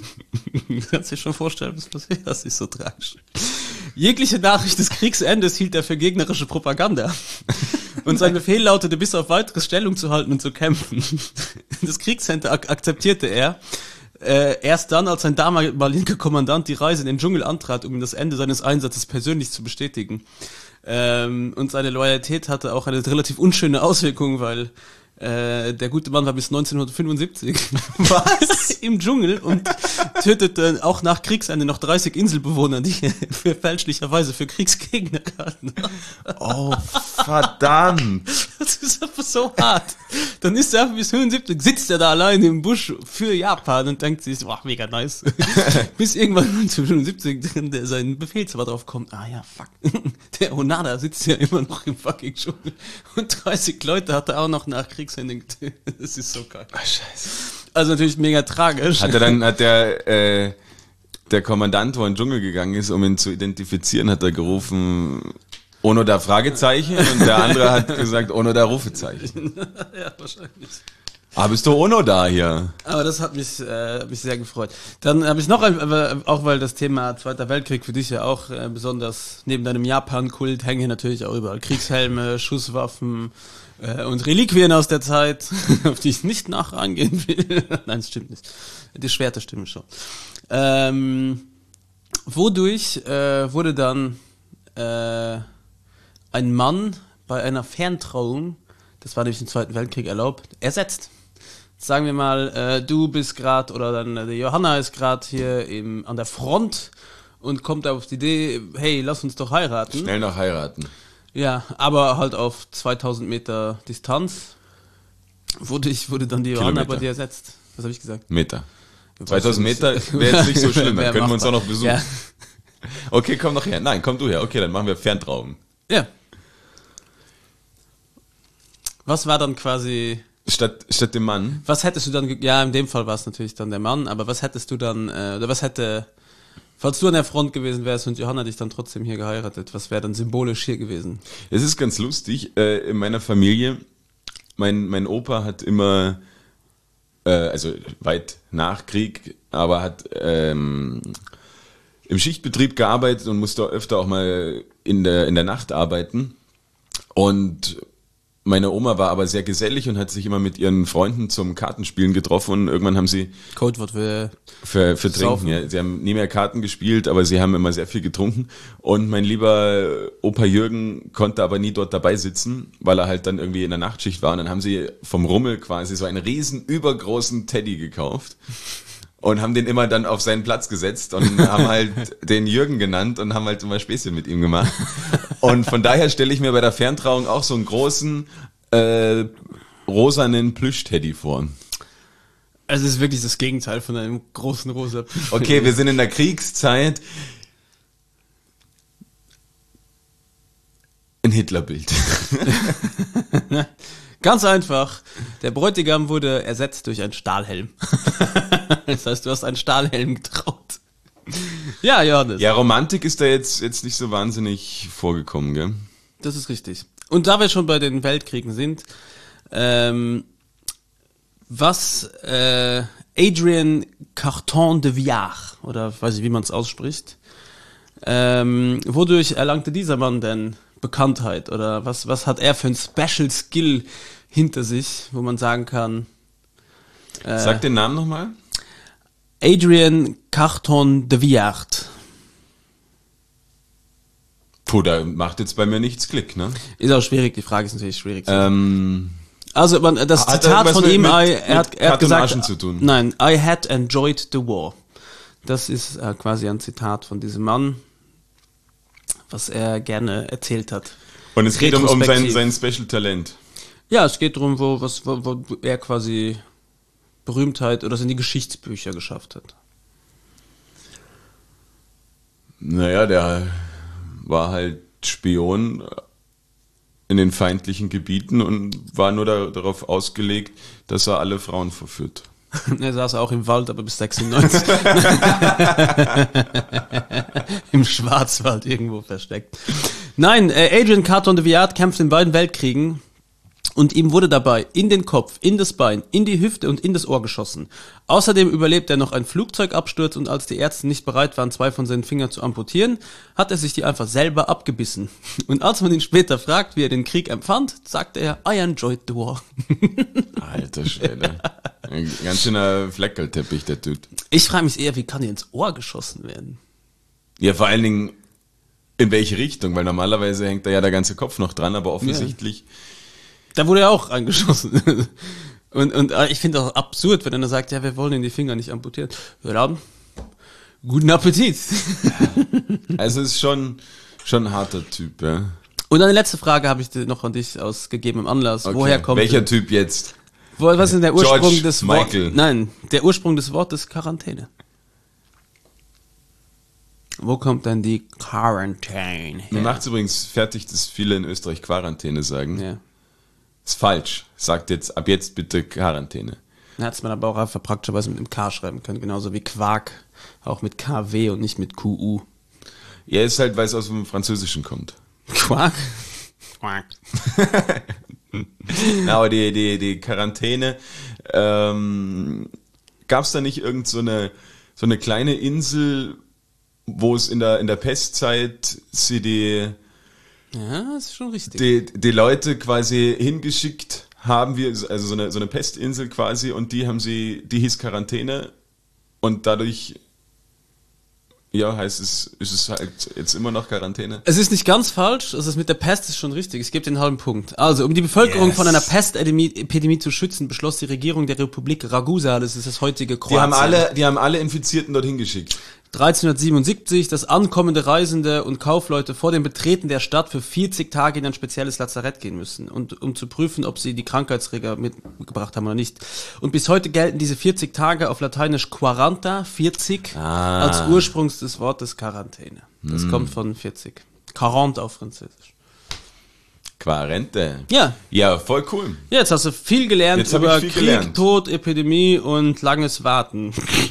Du kannst dir schon vorstellen, was passiert. Das ist so tragisch. Jegliche Nachricht des Kriegsendes hielt er für gegnerische Propaganda. Und sein Befehl lautete, bis auf weiteres Stellung zu halten und zu kämpfen. Das Kriegsende ak- akzeptierte er. Äh, erst dann, als sein damaliger Kommandant die Reise in den Dschungel antrat, um ihm das Ende seines Einsatzes persönlich zu bestätigen. Ähm, und seine Loyalität hatte auch eine relativ unschöne Auswirkung, weil äh, der gute Mann war bis neunzehnhundertfünfundsiebzig Was? im Dschungel und tötete auch nach Kriegsende noch dreißig Inselbewohner, die er für fälschlicherweise für Kriegsgegner gehalten haben. Oh, verdammt. Das ist einfach so hart. Dann ist er einfach bis fünfundsiebzig, sitzt er da allein im Busch für Japan und denkt sich, boah, mega nice. Bis irgendwann neunzehnhundertfünfundsiebzig der sein Befehlshaber drauf kommt, ah ja, fuck, der Onada sitzt ja immer noch im fucking Dschungel und dreißig Leute hat er auch noch nach Kriegsende getötet. Das ist so geil. Ach, scheiße. Also natürlich mega tragisch. Hat er dann, hat der, äh, der Kommandant, wo in den Dschungel gegangen ist, um ihn zu identifizieren, hat er gerufen, Onoda Fragezeichen und der andere hat gesagt, Onoda Rufezeichen. Ja, wahrscheinlich. Ah, bist du Onoda hier? Aber das hat mich, äh, hat mich sehr gefreut. Dann habe ich noch ein, aber auch weil das Thema Zweiter Weltkrieg für dich ja auch äh, besonders neben deinem Japan-Kult hängen natürlich auch überall Kriegshelme, Schusswaffen äh, und Reliquien aus der Zeit, auf die ich nicht nachher eingehen will. Nein, das stimmt nicht. Die Schwerter stimmen schon. Ähm, wodurch äh, wurde dann äh, ein Mann bei einer Ferntrauung, das war nämlich im Zweiten Weltkrieg erlaubt, ersetzt. Sagen wir mal, äh, du bist gerade oder dann äh, die Johanna ist gerade hier im, an der Front und kommt auf die Idee, hey, lass uns doch heiraten. Schnell noch heiraten. Ja, aber halt auf zweitausend Meter Distanz wurde, ich, wurde dann die Johanna Kilometer. bei dir ersetzt. Was habe ich gesagt? Meter. zweitausend Meter wäre jetzt nicht so schlimm, dann Wär können wir uns auch machbar. noch besuchen. Ja. Okay, komm noch her. Nein, komm du her. Okay, dann machen wir Ferntrauung. Ja. Was war dann quasi... Statt, statt dem Mann. Was hättest du dann, ge- ja, in dem Fall war es natürlich dann der Mann, aber was hättest du dann, äh, oder was hätte, falls du an der Front gewesen wärst und Johanna dich dann trotzdem hier geheiratet, was wäre dann symbolisch hier gewesen? Es ist ganz lustig, äh, in meiner Familie, mein, mein Opa hat immer, äh, also weit nach Krieg, aber hat ähm, im Schichtbetrieb gearbeitet und musste öfter auch mal in der, in der Nacht arbeiten. Und meine Oma war aber sehr gesellig und hat sich immer mit ihren Freunden zum Kartenspielen getroffen und irgendwann haben sie Codewort für, für, für Saufen. Trinken, ja. Sie haben nie mehr Karten gespielt, aber sie haben immer sehr viel getrunken. Und mein lieber Opa Jürgen konnte aber nie dort dabei sitzen, weil er halt dann irgendwie in der Nachtschicht war. Und dann haben sie vom Rummel quasi so einen riesen übergroßen Teddy gekauft und haben den immer dann auf seinen Platz gesetzt und haben halt den Jürgen genannt und haben halt immer Späßchen mit ihm gemacht. Und von daher stelle ich mir bei der Ferntrauung auch so einen großen äh, rosanen Plüsch-Teddy vor. also es ist wirklich das Gegenteil von einem großen rosa Plüsch. Okay, wir sind in der Kriegszeit. Ein Hitlerbild. Ganz einfach, der Bräutigam wurde ersetzt durch einen Stahlhelm. Das heißt, du hast einen Stahlhelm getraut. Ja, Johannes. Ja, Romantik ist da jetzt, jetzt nicht so wahnsinnig vorgekommen, gell? Das ist richtig. Und da wir schon bei den Weltkriegen sind, ähm, was äh, Adrien Carton de Villars, oder weiß ich, wie man es ausspricht, ähm, wodurch erlangte dieser Mann denn Bekanntheit? Oder was, was hat er für ein Special Skill hinter sich, wo man sagen kann... Äh, Sag den Namen nochmal. Adrien Carton de Villars. Puh, da macht jetzt bei mir nichts Klick, ne? Ist auch schwierig, die Frage ist natürlich schwierig. Ähm, Also man, das Hat Zitat irgendwas von mit- ihm, mit- I, mit er hat, er hat Kartonagen gesagt, zu tun? nein, I had enjoyed the war. Das ist äh, quasi ein Zitat von diesem Mann, was er gerne erzählt hat. und es geht um, um sein, Retrospektiv. sein Special Talent. Ja, es geht darum, wo, was, wo, wo er quasi Berühmtheit oder es in die Geschichtsbücher geschafft hat. Naja, der war halt Spion in den feindlichen Gebieten und war nur da, darauf ausgelegt, dass er alle Frauen verführt. Er saß auch im Wald, aber bis sechsundneunzig. Im Schwarzwald irgendwo versteckt. Nein, äh, Adrien Carton de Villars kämpft in beiden Weltkriegen und ihm wurde dabei in den Kopf, in das Bein, in die Hüfte und in das Ohr geschossen. Außerdem überlebt er noch einen Flugzeugabsturz und als die Ärzte nicht bereit waren, zwei von seinen Fingern zu amputieren, hat er sich die einfach selber abgebissen. Und als man ihn später fragt, wie er den Krieg empfand, sagte er, I enjoyed the war. Alter Schwede. Ein ganz schöner Fleckerlteppich, der Typ. Ich frage mich eher, wie kann er ins Ohr geschossen werden? Ja, vor allen Dingen, in welche Richtung? Weil normalerweise hängt da ja der ganze Kopf noch dran, aber offensichtlich... Da wurde er auch angeschossen. Und, und äh, ich finde auch absurd, wenn einer sagt, ja, wir wollen ihn die Finger nicht amputieren. Ja, dann, guten Appetit. Also es ist schon, schon ein harter Typ, ja. Und eine letzte Frage habe ich dir noch an dich aus gegebenem Anlass. Okay. Woher kommt Welcher denn- Typ jetzt? Wo, was ist denn der Ursprung George des Wortes? Michael. Nein, der Ursprung des Wortes Quarantäne. Wo kommt denn die Quarantäne Mir her? macht es übrigens fertig, dass viele in Österreich Quarantäne sagen. Ja. Ist falsch. Sagt jetzt, ab jetzt bitte Quarantäne. Da hat es man aber auch einfach praktischerweise mit einem K schreiben können. Genauso wie Quark, auch mit K W und nicht mit Q U. Ja, ist halt, weil es aus dem Französischen kommt. Quark? Quark. Na, aber die, die, die Quarantäne, ähm, gab es da nicht irgend so eine, so eine kleine Insel, wo es in der, in der Pestzeit sie die, Ja, das ist schon richtig. die, die Leute quasi hingeschickt haben, wir, also so eine, so eine Pestinsel quasi, und die haben sie, die hieß Quarantäne, und dadurch, ja, heißt es, ist es halt jetzt immer noch Quarantäne. Es ist nicht ganz falsch, also das mit der Pest ist schon richtig, es gibt den halben Punkt. Also, um die Bevölkerung Yes. von einer Pestepidemie Epidemie zu schützen, beschloss die Regierung der Republik Ragusa, das ist das heutige Kroatien. Die haben alle, die haben alle Infizierten dorthin geschickt. dreizehnhundertsiebenundsiebzig, dass ankommende Reisende und Kaufleute vor dem Betreten der Stadt für vierzig Tage in ein spezielles Lazarett gehen müssen, und, um zu prüfen, ob sie die Krankheitsträger mitgebracht haben oder nicht. Und bis heute gelten diese vierzig Tage auf Lateinisch quaranta, vierzig, Ah. als Ursprungs des Wortes Quarantäne. Das kommt von vierzig. quarante auf Französisch. Quarente. Ja. Ja, voll cool. Ja, jetzt hast du viel gelernt Jetzt hab über ich viel Krieg, gelernt. Tod, Epidemie und langes Warten.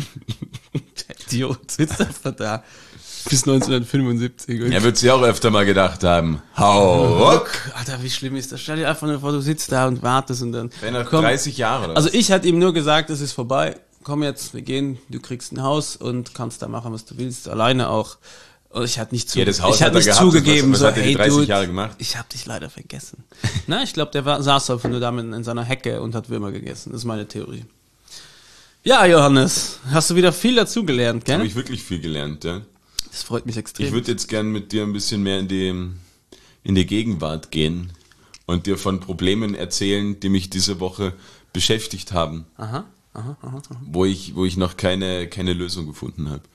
Der Idiot sitzt einfach da. Bis neunzehnhundertfünfundsiebzig. Er wird sich auch öfter mal gedacht haben. Hau ruck. Alter, wie schlimm ist das? Stell dir einfach nur vor, du sitzt da und wartest und dann... Wenn er komm. dreißig Jahre oder Also was? ich hatte ihm nur gesagt, es ist vorbei. Komm jetzt, wir gehen, du kriegst ein Haus und kannst da machen, was du willst. Alleine auch. Und ich hatte nicht, zu, Ja, das Haus ich hatte hat er nicht gehabt. zugegeben, Was- was so, hat er die hey dreißig Dude, Jahre gemacht? ich habe dich leider vergessen. Na, ich glaube, der war, saß einfach nur da mit, in seiner Hecke und hat Würmer gegessen. Das ist meine Theorie. Ja, Johannes, hast du wieder viel dazugelernt, Habe gell? ich wirklich viel gelernt, ja. Das freut mich extrem. Ich würde jetzt gern mit dir ein bisschen mehr in die, in die Gegenwart gehen und dir von Problemen erzählen, die mich diese Woche beschäftigt haben. Aha, aha, aha. Wo ich, wo ich noch keine, keine Lösung gefunden habe.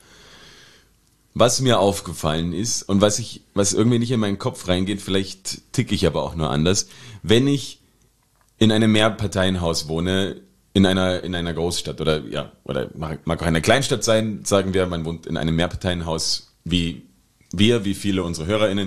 Was mir aufgefallen ist und was ich, was irgendwie nicht in meinen Kopf reingeht, vielleicht ticke ich aber auch nur anders, wenn ich in einem Mehrparteienhaus wohne, in einer, in einer Großstadt oder, ja, oder mag, mag auch eine Kleinstadt sein, sagen wir, man wohnt in einem Mehrparteienhaus, wie wir, wie viele unserer HörerInnen.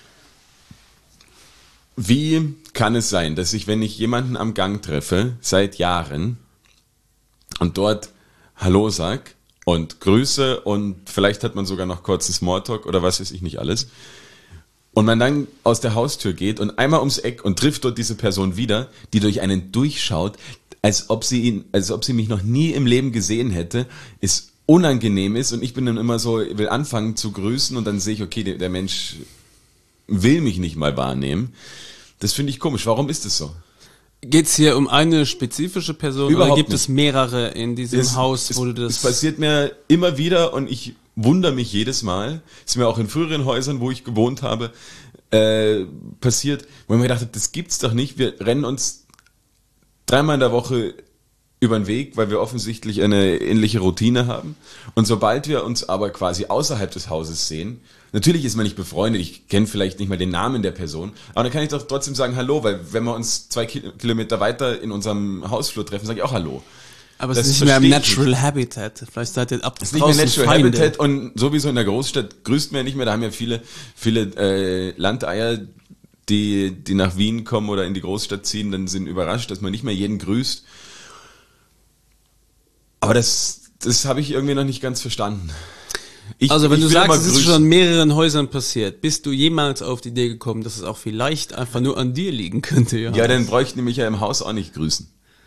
Wie kann es sein, dass ich, wenn ich jemanden am Gang treffe, seit Jahren, und dort Hallo sag, und grüße und vielleicht hat man sogar noch kurzen Smalltalk oder was weiß ich nicht alles. Und man dann aus der Haustür geht und einmal ums Eck und trifft dort diese Person wieder, die durch einen durchschaut, als ob sie ihn, als ob sie mich noch nie im Leben gesehen hätte, ist unangenehm ist und ich bin dann immer so, will anfangen zu grüßen und dann sehe ich, okay, der, der Mensch will mich nicht mal wahrnehmen. Das finde ich komisch. Warum ist das so? Geht's hier um eine spezifische Person Überhaupt oder gibt nicht. es mehrere in diesem Es- Haus, es, wo du das... es passiert mir immer wieder und ich wundere mich jedes Mal. Ist mir auch in früheren Häusern, wo ich gewohnt habe, äh, passiert, wo ich mir gedacht habe, das gibt's doch nicht. Wir rennen uns dreimal in der Woche über den Weg, weil wir offensichtlich eine ähnliche Routine haben. Und sobald wir uns aber quasi außerhalb des Hauses sehen, natürlich ist man nicht befreundet, ich kenne vielleicht nicht mal den Namen der Person, aber dann kann ich doch trotzdem sagen Hallo, weil wenn wir uns zwei Ki- Kilometer weiter in unserem Hausflur treffen, sage ich auch Hallo. Aber es das ist nicht mehr im verstehe ich Natural Habitat. Vielleicht seid ihr ab Das ist nicht mehr draußen Natural Feinde. Habitat und sowieso in der Großstadt grüßt man ja nicht mehr, da haben ja viele, viele äh, Landeier, die, die nach Wien kommen oder in die Großstadt ziehen, dann sind überrascht, dass man nicht mehr jeden grüßt. Aber das, das habe ich irgendwie noch nicht ganz verstanden. Ich, Also wenn ich du will sagst, immer es ist grüßen. schon in mehreren Häusern passiert, bist du jemals auf die Idee gekommen, dass es auch vielleicht einfach nur an dir liegen könnte? Johannes? Ja, dann bräuchten die mich ja im Haus auch nicht grüßen.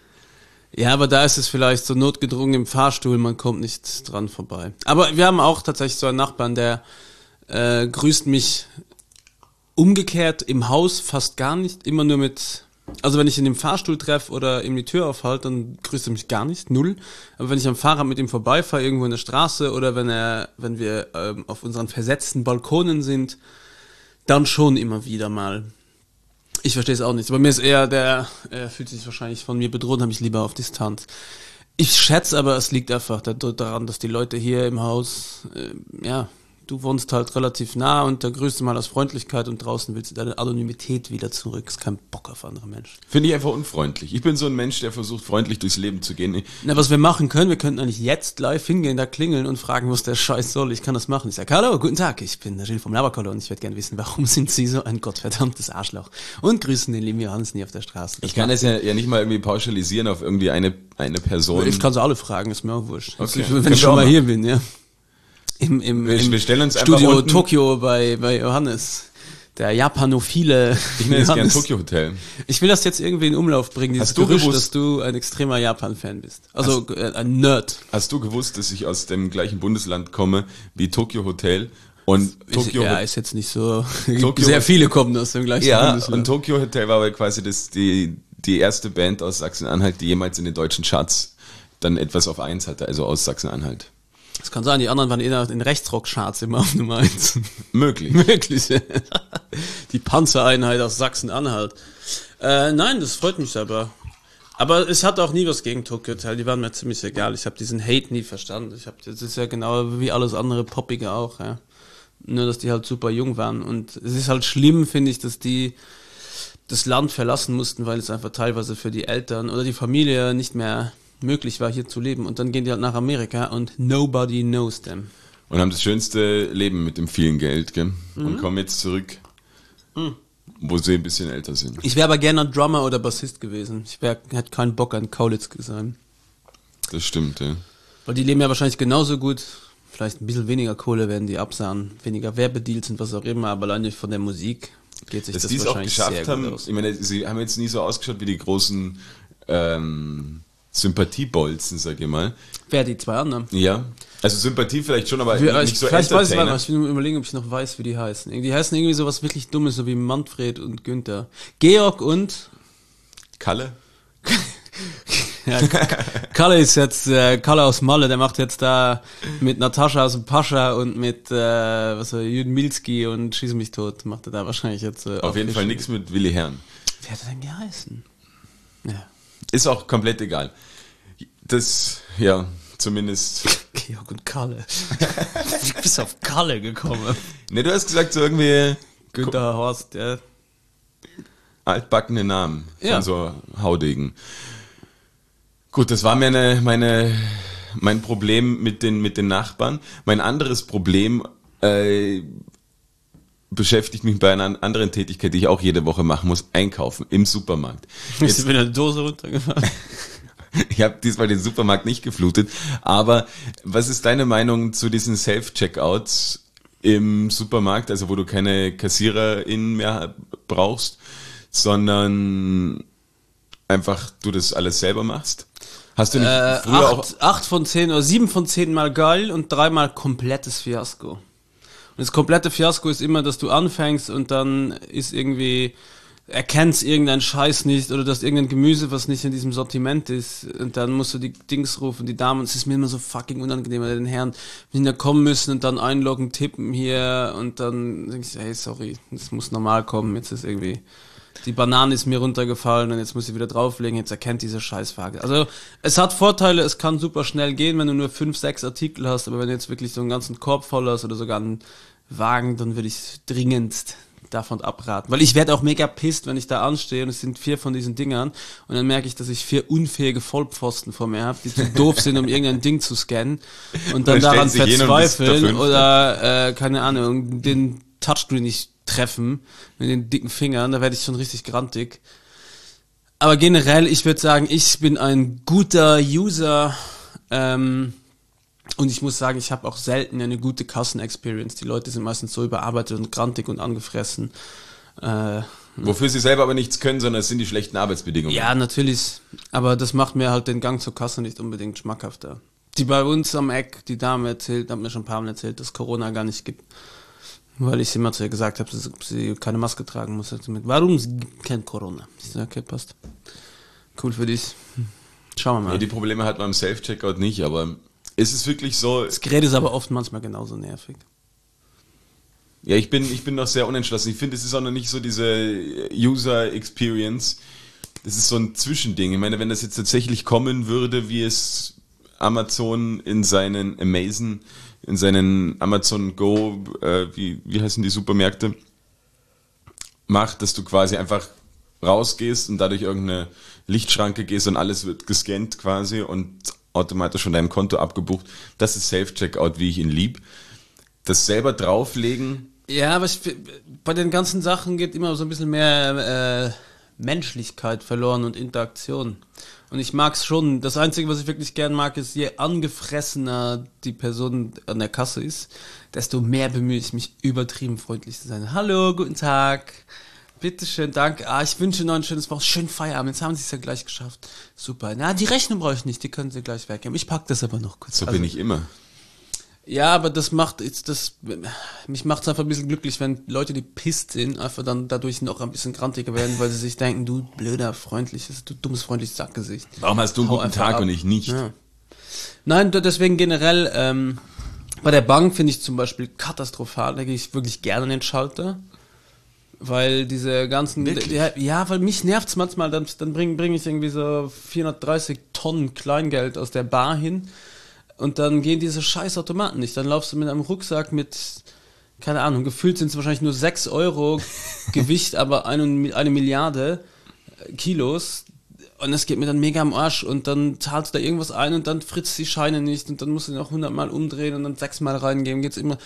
Ja, aber da ist es vielleicht so notgedrungen im Fahrstuhl, man kommt nicht dran vorbei. Aber wir haben auch tatsächlich so einen Nachbarn, der äh, grüßt mich umgekehrt im Haus fast gar nicht, immer nur mit... Also wenn ich ihn im Fahrstuhl treffe oder ihm die Tür aufhalte, dann grüßt er mich gar nicht, null. Aber wenn ich am Fahrrad mit ihm vorbeifahre, irgendwo in der Straße oder wenn er, wenn wir ähm, auf unseren versetzten Balkonen sind, dann schon immer wieder mal. Ich verstehe es auch nicht. Bei mir ist eher der, er fühlt sich wahrscheinlich von mir bedroht, habe ich lieber auf Distanz. Ich schätze aber, es liegt einfach daran, dass die Leute hier im Haus, äh, ja, du wohnst halt relativ nah und da grüßt du mal aus Freundlichkeit und draußen willst du deine Anonymität wieder zurück. Ist kein Bock auf andere Menschen. Finde ich einfach unfreundlich. Ich bin so ein Mensch, der versucht, freundlich durchs Leben zu gehen. Na, was wir machen können, wir könnten eigentlich jetzt live hingehen, da klingeln und fragen, was der Scheiß soll. Ich kann das machen. Ich sage, hallo, guten Tag, ich bin der Gilles vom Laberkoller und ich würde gerne wissen, warum sind Sie so ein gottverdammtes Arschloch? Und grüßen den lieben Johannes nie auf der Straße. Das Ich kann das ja, ja nicht mal irgendwie pauschalisieren auf irgendwie eine, eine Person. Ich kann sie alle fragen, ist mir auch wurscht. Okay. Also, Können wenn ich wir schon auch mal machen. hier bin, ja. Im, im, Wir- im wir stellen uns einfach Studio unten- Tokio bei, bei Johannes. Der japanophile Ich nenne es gern Johannes. Tokyo Hotel. Ich will das jetzt irgendwie in Umlauf bringen, dieses Hast du Gerücht, gewusst- dass du ein extremer Japan-Fan bist. Also äh, ein Nerd. Hast du gewusst, dass ich aus dem gleichen Bundesland komme wie Tokyo Hotel? Und Tokyo ist, ja, Hot- ist jetzt nicht so. Tokyo Sehr Hot- viele kommen aus dem gleichen ja, Bundesland. und Tokyo Hotel war aber quasi das, die, die erste Band aus Sachsen-Anhalt, die jemals in den deutschen Charts dann etwas auf eins hatte, also aus Sachsen-Anhalt. Das kann sein, die anderen waren eher in Rechtsrock-Charts immer auf Nummer eins. Möglich. Möglich. Die Panzereinheit aus Sachsen-Anhalt. Äh, nein, das freut mich aber. Aber es hat auch nie was gegen Tokyo Hotel, die waren mir ziemlich egal. Ich habe diesen Hate nie verstanden. Ich hab, das ist ja genau wie alles andere Poppige auch. Ja. Nur, dass die halt super jung waren. Und es ist halt schlimm, finde ich, dass die das Land verlassen mussten, weil es einfach teilweise für die Eltern oder die Familie nicht mehr möglich war, hier zu leben. Und dann gehen die halt nach Amerika und nobody knows them. Und haben das schönste Leben mit dem vielen Geld, gell? Mhm. Und kommen jetzt zurück, wo sie ein bisschen älter sind. Ich wäre aber gerne Drummer oder Bassist gewesen. Ich wär, hätte keinen Bock an Kaulitz sein. Das stimmt, ja. Weil die leben ja wahrscheinlich genauso gut. Vielleicht ein bisschen weniger Kohle werden die absahen, weniger Werbedeals und was auch immer, aber alleine von der Musik geht sich Dass das die es auch wahrscheinlich sehr geschafft gut haben, aus. ich meine, sie haben jetzt nie so ausgeschaut wie die großen ähm, Sympathiebolzen, sag ich mal. Wer die zwei anderen? Ja, also Sympathie vielleicht schon, aber Wir, nicht, ich, nicht so vielleicht weiß ich mal, Entertainer. was. Ich will nur überlegen, ob ich noch weiß, wie die heißen. Die heißen irgendwie sowas wirklich Dummes, so wie Manfred und Günther. Georg und... Kalle? Ja, Kalle ist jetzt, äh, Kalle aus Malle, der macht jetzt da mit Natascha aus dem Pascha und mit, äh, was war, Jürgen Milski und Schieß mich tot, macht er da wahrscheinlich jetzt. Äh, Auf jeden Fall nichts mit Willi Herrn. Wer hat er denn geheißen? Ja. Ist auch komplett egal. Das, ja, zumindest. Georg und Kalle. Du bist auf Kalle gekommen. Ne, du hast gesagt so irgendwie Günther Horst, ja. altbackene Namen von Ja. so Haudegen. Gut, das war meine, meine, mein Problem mit den, mit den Nachbarn. Mein anderes Problem äh, beschäftigt mich bei einer anderen Tätigkeit, die ich auch jede Woche machen muss, einkaufen im Supermarkt. Bist Jetzt, du mit einer Dose runtergefahren? Ich habe diesmal den Supermarkt nicht geflutet, aber was ist deine Meinung zu diesen Self-Checkouts im Supermarkt, also wo du keine KassiererInnen mehr brauchst, sondern einfach du das alles selber machst? Hast du nicht Äh, früher auch... acht, acht von zehn oder sieben von zehn mal geil und dreimal komplettes Fiasko. Und das komplette Fiasko ist immer, dass du anfängst und dann ist irgendwie, erkennst irgendein Scheiß nicht oder dass irgendein Gemüse, was nicht in diesem Sortiment ist und dann musst du die Dings rufen, die Damen, es ist mir immer so fucking unangenehm, weil den Herren da kommen müssen und dann einloggen, tippen hier und dann denkst du, hey, sorry, das muss normal kommen, jetzt ist irgendwie... Die Banane ist mir runtergefallen und jetzt muss ich wieder drauflegen, jetzt erkennt diese Scheißfrage. Also es hat Vorteile, es kann super schnell gehen, wenn du nur fünf, sechs Artikel hast, aber wenn du jetzt wirklich so einen ganzen Korb voll hast oder sogar einen Wagen, dann würde ich dringendst davon abraten. Weil ich werde auch mega pisst, wenn ich da anstehe und es sind vier von diesen Dingern und dann merke ich, dass ich vier unfähige Vollpfosten vor mir habe, die zu doof sind, um irgendein Ding zu scannen und dann, dann daran stellt sich jeden und bist der verzweifeln Fünfte. oder, äh, keine Ahnung, den Touchscreen nicht treffen mit den dicken Fingern, da werde ich schon richtig grantig. Aber generell, ich würde sagen, ich bin ein guter User ähm, und ich muss sagen, ich habe auch selten eine gute Kassen-Experience. Die Leute sind meistens so überarbeitet und grantig und angefressen. Äh, Wofür sie selber aber nichts können, sondern es sind die schlechten Arbeitsbedingungen. ja, natürlich, aber das macht mir halt den Gang zur Kasse nicht unbedingt schmackhafter. Die bei uns am Eck, die Dame erzählt, hat mir schon ein paar Mal erzählt, dass Corona gar nicht gibt. Weil ich immer zu ihr gesagt habe, dass sie keine Maske tragen muss. Also mit, warum? Es gibt kein Corona. Ich sage, okay, passt. Cool für dich. Schauen wir mal. Ja, die Probleme hat man im Self-Checkout nicht, aber ist es wirklich so... Das Gerät ist aber oft manchmal genauso nervig. Ja, ich bin, ich bin noch sehr unentschlossen. Ich finde, es ist auch noch nicht so diese User-Experience. Das ist so ein Zwischending. Ich meine, wenn das jetzt tatsächlich kommen würde, wie es Amazon in seinen Amazon... in seinen Amazon Go, äh, wie, wie heißen die Supermärkte, macht, dass du quasi einfach rausgehst und dadurch irgendeine Lichtschranke gehst und alles wird gescannt quasi und automatisch von deinem Konto abgebucht. Das ist Self-Checkout, wie ich ihn lieb. Das selber drauflegen. Ja, aber ich, bei den ganzen Sachen geht immer so ein bisschen mehr äh, Menschlichkeit verloren und Interaktion. Und ich mag's schon. Das Einzige, was ich wirklich gern mag, ist, je angefressener die Person an der Kasse ist, desto mehr bemühe ich mich, übertrieben freundlich zu sein. Hallo, guten Tag. Bitteschön, danke. Ah, ich wünsche noch ein schönes Woche. Schönen Feierabend. Jetzt haben Sie es ja gleich geschafft. Super. Na, die Rechnung brauche ich nicht. Die können Sie gleich weggeben. Ich pack das aber noch kurz. So Also, bin ich immer. ja, aber das macht jetzt das, mich macht es einfach ein bisschen glücklich, wenn Leute, die pisst sind, einfach dann dadurch noch ein bisschen grantiger werden, weil sie sich denken, du blöder, freundliches, du dummes, freundliches Sackgesicht. Warum hast du einen Hau guten einfach Tag ab. und ich nicht? Ja. Nein, d- deswegen generell, ähm, bei der Bank finde ich zum Beispiel katastrophal, da gehe ich wirklich gerne an den Schalter. Weil diese ganzen, Wirklich? ja, ja, weil mich nervt's manchmal, dann, dann bringe bring ich irgendwie so vierhundertdreißig Tonnen Kleingeld aus der Bar hin und dann gehen diese scheiß Automaten nicht. Dann laufst du mit einem Rucksack mit, keine Ahnung, gefühlt sind es wahrscheinlich nur sechs Euro Gewicht, aber eine, eine Milliarde Kilos und das geht mir dann mega am Arsch und dann zahlst du da irgendwas ein und dann fritzt die Scheine nicht und dann musst du noch hundertmal umdrehen und dann sechsmal reingeben, geht's immer...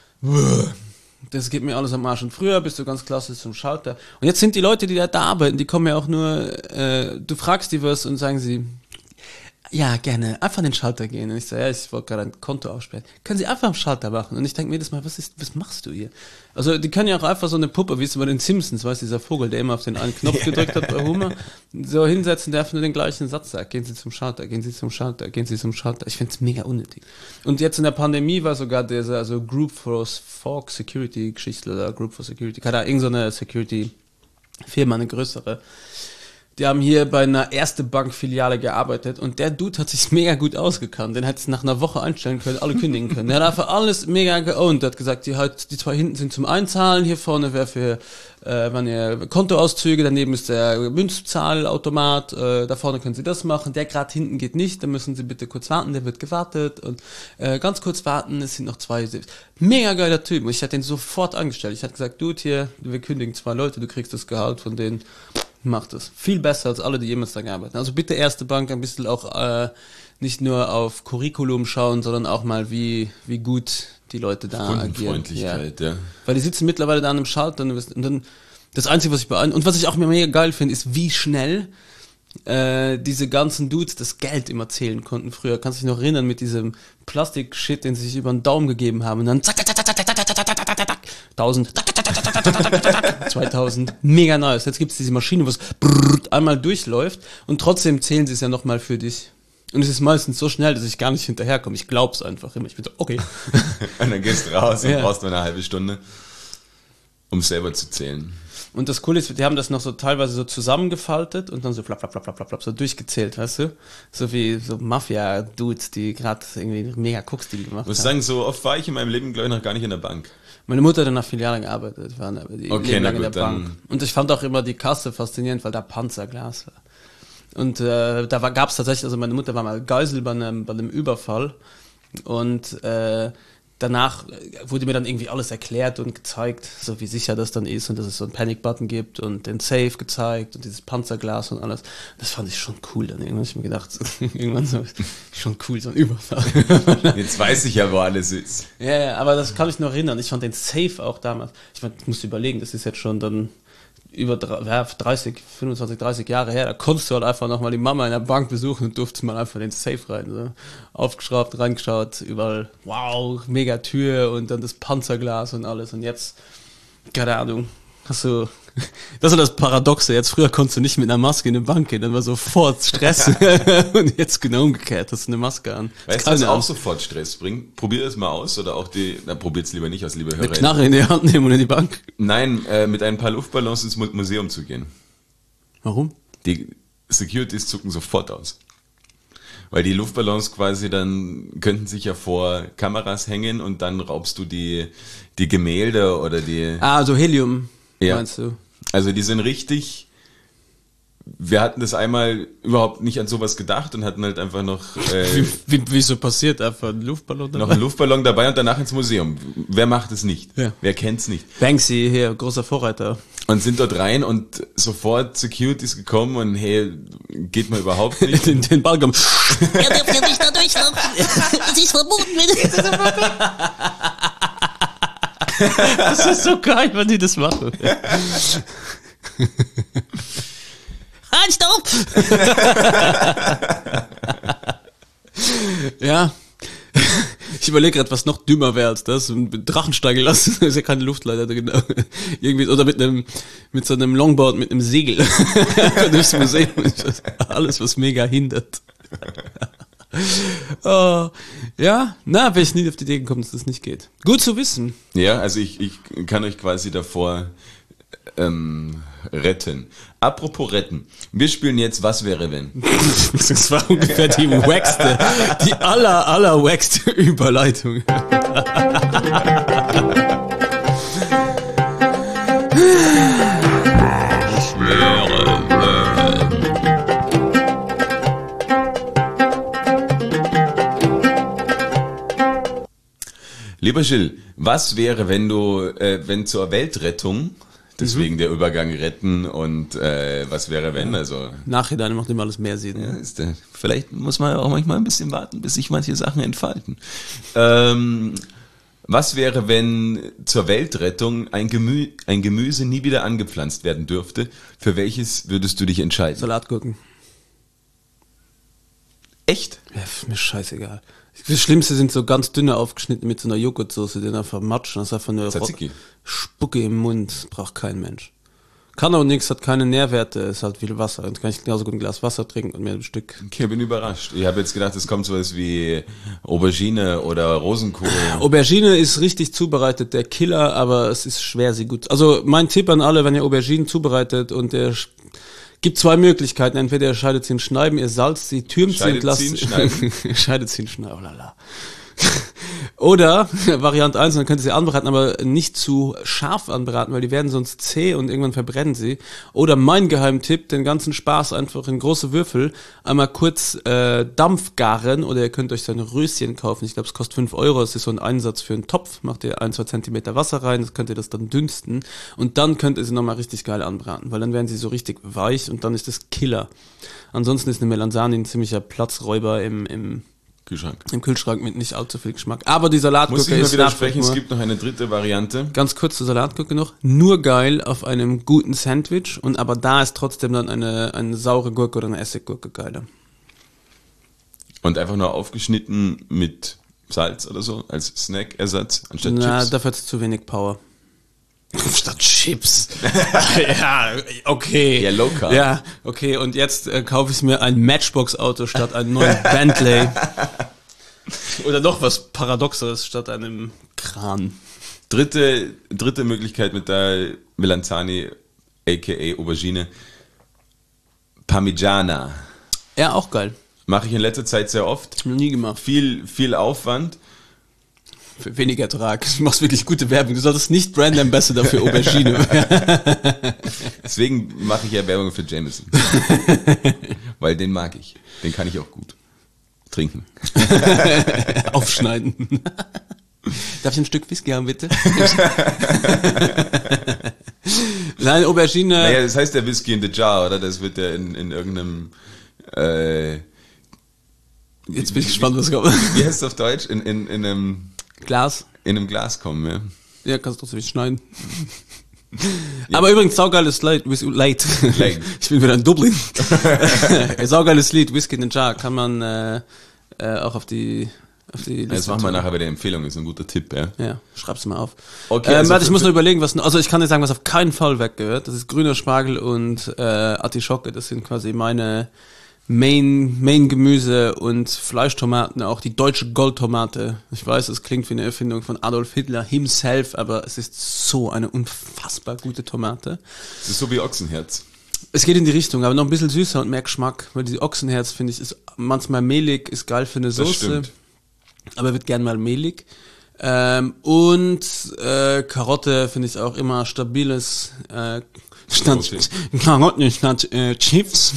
Das geht mir alles am Arsch. Und früher bist du ganz klassisch zum Schalter. Und jetzt sind die Leute, die da, da arbeiten, die kommen ja auch nur, äh, du fragst die was und sagen sie, ja, gerne, einfach an den Schalter gehen. Und ich sage, ja, ich wollte gerade ein Konto aufsperren. Können Sie einfach am Schalter machen? Und ich denke mir jedes Mal, was ist, was machst du hier? Also, die können ja auch einfach so eine Puppe, wie es bei den Simpsons, weißt du, dieser Vogel, der immer auf den einen Knopf gedrückt hat bei Homer, so hinsetzen, der einfach nur den gleichen Satz sagt. Gehen Sie zum Schalter, gehen Sie zum Schalter, gehen Sie zum Schalter. Ich finde es mega unnötig. Und jetzt in der Pandemie war sogar dieser, also Group for, for Security Geschichte oder Group for Security, keine Ahnung, irgendeine Security Firma, eine größere. Die haben hier bei einer erste Bankfiliale gearbeitet und der Dude hat sich mega gut ausgekannt. Den hätte es nach einer Woche einstellen können, alle kündigen können. Der hat einfach alles mega geowned. Der hat gesagt, die halt, die zwei hinten sind zum Einzahlen, hier vorne wäre für, äh, wenn ihr Kontoauszüge, daneben ist der Münzzahlautomat, äh, da vorne können Sie das machen. Der gerade hinten geht nicht, dann müssen Sie bitte kurz warten, der wird gewartet und äh, ganz kurz warten, es sind noch zwei. Mega geiler Typ. Und ich hätte den sofort angestellt. Ich hätte gesagt, Dude, hier, wir kündigen zwei Leute, du kriegst das Gehalt von denen. Macht es. Viel besser als alle, die jemals da gearbeitet haben. Also bitte erste Bank ein bisschen auch äh, nicht nur auf Curriculum schauen, sondern auch mal, wie, wie gut die Leute da agieren. Kundenfreundlichkeit, ja. Ja. Weil die sitzen mittlerweile da an einem Schalter und dann, das Einzige, was ich beeindruckend, und was ich auch mir mega geil finde, ist, wie schnell äh, diese ganzen Dudes das Geld immer zählen konnten früher. Kannst du dich noch erinnern mit diesem Plastik-Shit, den sie sich über den Daumen gegeben haben und dann zack, zack, zack, zack, zack, zack, zack, zack, zack, zack, tausend, zweitausend, mega nice. Jetzt gibt es diese Maschine, wo es einmal durchläuft und trotzdem zählen sie es ja nochmal für dich. Und es ist meistens so schnell, dass ich gar nicht hinterherkomme. Ich glaub's einfach immer. Ich bin so, okay. Und dann gehst du raus und Ja. brauchst nur eine halbe Stunde, um selber zu zählen. Und das Coole ist, die haben das noch so teilweise so zusammengefaltet und dann so flap, flap, flap, flap, flap, flap so durchgezählt, weißt du? So wie so Mafia-Dudes, die gerade irgendwie mega Cook-Stil gemacht Ich muss haben. sagen, so oft war ich in meinem Leben, glaube ich, noch gar nicht in der Bank. Meine Mutter hat in einer Filiale gearbeitet, waren aber die Okay, leben na lang in der gut, dann- Bank. Und ich fand auch immer die Kasse faszinierend, weil da Panzerglas war. Und äh, da gab es tatsächlich, also meine Mutter war mal Geisel bei einem, bei einem Überfall und äh, danach wurde mir dann irgendwie alles erklärt und gezeigt, so wie sicher das dann ist und dass es so einen Panic-Button gibt und den Safe gezeigt und dieses Panzerglas und alles. Das fand ich schon cool. Dann irgendwann hab ich mir gedacht, so, irgendwann so, schon cool, so ein Überfall. Jetzt weiß ich ja, wo alles ist. Ja, ja, aber das kann ich noch erinnern. Ich fand den Safe auch damals. Ich, mein, ich musste überlegen, das ist jetzt schon dann über dr- ja, dreißig, fünfundzwanzig, dreißig Jahre her. Da konntest du halt einfach nochmal die Mama in der Bank besuchen und durftest mal einfach den Safe rein. So. Aufgeschraubt, reingeschaut, überall, wow, mega Tür und dann das Panzerglas und alles. Und jetzt, keine Ahnung, hast du, das ist das Paradoxe. Jetzt früher konntest du nicht mit einer Maske in eine Bank gehen, dann war sofort Stress. Und jetzt genau umgekehrt, hast du eine Maske an. Weißt du, was auch sofort Stress bringt? Probier es mal aus oder auch die, na, probiert's lieber nicht aus, liebe eine Hörer. Knarre in die Hand nehmen und in die Bank. Nein, äh, mit ein paar Luftballons ins Mu- Museum zu gehen. Warum? Die Securities zucken sofort aus. Weil die Luftballons quasi dann könnten sich ja vor Kameras hängen und dann raubst du die, die Gemälde oder die... Ah, so Helium, Ja. meinst du? Also die sind richtig... Wir hatten das einmal überhaupt nicht an sowas gedacht und hatten halt einfach noch, äh, Wie, wie, wie so passiert, einfach ein Luftballon noch einen Luftballon dabei und danach ins Museum. Wer macht es nicht? Ja. Wer kennt's nicht? Banksy hier, großer Vorreiter. Und sind dort rein und sofort Securities gekommen und hey, geht mal überhaupt nicht. Den, den Ball kommt. Er dürft ja nicht da durchlaufen. Es ist verboten. Das ist so geil, wenn die das machen. Halt, stopp! Ja. Ich überlege gerade, was noch dümmer wäre als das. Ein Drachen steigen lassen, da ist ja keine Luftleiter drin. Irgendwie, oder mit einem, mit so einem Longboard, mit einem Segel. Durchs Museum. Alles, was mega hindert. Oh, ja, na, wäre ich nie auf die Idee gekommen, dass das nicht geht. Gut zu wissen. Ja, also ich, ich kann euch quasi davor ähm, retten. Apropos retten. Wir spielen jetzt Was wäre wenn? Das war ungefähr die wackste, die aller, aller wackste Überleitung. Lieber Gilles, was wäre, wenn du, äh, wenn zur Weltrettung, deswegen Mhm. der Übergang retten und äh, was wäre wenn, also Nachhinein macht immer alles mehr Sinn. ja, ist, äh, vielleicht muss man auch manchmal ein bisschen warten, bis sich manche Sachen entfalten. Ähm, was wäre, wenn zur Weltrettung ein, Gemü ein Gemüse nie wieder angepflanzt werden dürfte? Für welches würdest du dich entscheiden? Salatgurken. Echt? Ja, ist mir scheißegal. Das Schlimmste sind so ganz dünne aufgeschnitten mit so einer Joghurtsoße, den einfach matschen. Das ist einfach nur Tzatziki. Spucke im Mund. Braucht kein Mensch. Kann auch nichts, hat keine Nährwerte, ist halt viel Wasser. Dann kann ich genauso gut ein Glas Wasser trinken und mir ein Stück. Okay, bin überrascht. Ich habe jetzt gedacht, es kommt sowas wie Aubergine oder Rosenkohl. Aubergine ist richtig zubereitet, der Killer, aber es ist schwer, sie gut. Also mein Tipp an alle, wenn ihr Auberginen zubereitet und der sch- gibt zwei Möglichkeiten. Entweder ihr scheidet sie in Scheiben, ihr salzt sie, türmt sie und Scheidet lasst sie in Scheiben? scheidet sie in Scheiben. Oh lala. Oder Variante eins, dann könnt ihr sie anbraten, aber nicht zu scharf anbraten, weil die werden sonst zäh und irgendwann verbrennen sie. Oder mein Geheimtipp, den ganzen Spaß einfach in große Würfel einmal kurz äh, Dampf garen oder ihr könnt euch so ein Röschen kaufen. Ich glaube, es kostet fünf Euro. Das ist so ein Einsatz für einen Topf. Macht ihr ein, zwei Zentimeter Wasser rein, das könnt ihr das dann dünsten und dann könnt ihr sie nochmal richtig geil anbraten, weil dann werden sie so richtig weich und dann ist das Killer. Ansonsten ist eine Melanzane ein ziemlicher Platzräuber im, im Kühlschrank. Im Kühlschrank mit nicht allzu viel Geschmack. Aber die Muss Salatgurke ich mal ist widersprechen, nach es wie gibt noch eine dritte Variante. Ganz kurz zur Salatgurke noch. Nur geil auf einem guten Sandwich. Und aber da ist trotzdem dann eine, eine saure Gurke oder eine Essiggurke geiler. Und einfach nur aufgeschnitten mit Salz oder so, als Snackersatz, anstatt Na, Chips. dafür hat es zu wenig Power. Statt Chips. Ja, okay. Ja, low carb. Ja, okay. Und jetzt äh, kaufe ich mir ein Matchbox-Auto statt einem neuen Bentley. Oder noch was Paradoxeres statt einem Kran. Dritte, dritte Möglichkeit mit der Melanzani, aka Aubergine. Parmigiana. Ja, auch geil. Mache ich in letzter Zeit sehr oft. Noch nie gemacht. Viel, viel Aufwand. Für wenig Ertrag. Du machst wirklich gute Werbung. Du solltest nicht Brand Ambassador für Aubergine werden. Deswegen mache ich ja Werbung für Jameson. Weil den mag ich. Den kann ich auch gut trinken. Aufschneiden. Darf ich ein Stück Whisky haben, bitte? Nein, Aubergine. Naja, das heißt der Whisky in the Jar, oder? Das wird ja in, in irgendeinem... Äh, Jetzt bin ich gespannt, was kommt. wie heißt es auf Deutsch? In, in, in, einem, Glas. in einem Glas kommen, ja. Ja, kannst du trotzdem nicht schneiden. Aber übrigens, saugeiles Lied. Lied. Lied. Ich bin wieder in Dublin. Saugeiles Lied, Whisky in the Jar, kann man äh, äh, auch auf die, auf die Liste Das machen wir tun. nachher bei der Empfehlung, ist ein guter Tipp, ja. Ja, schreib's mal auf. Okay, ähm, also warte, ich für- muss noch überlegen, was, also ich kann dir sagen, was auf keinen Fall weggehört. Das ist grüner Spargel und äh, Artischocke. Das sind quasi meine Main, Main Gemüse und Fleischtomaten, auch die deutsche Goldtomate. Ich weiß, es klingt wie eine Erfindung von Adolf Hitler himself, aber es ist so eine unfassbar gute Tomate. Das ist so wie Ochsenherz. Es geht in die Richtung, aber noch ein bisschen süßer und mehr Geschmack, weil die Ochsenherz, finde ich, ist manchmal mehlig, ist geil für eine Das Soße, stimmt. aber wird gern mal mehlig. Ähm, und äh, Karotte finde ich auch immer stabiles äh, statt Okay. Karotten statt äh, Chips.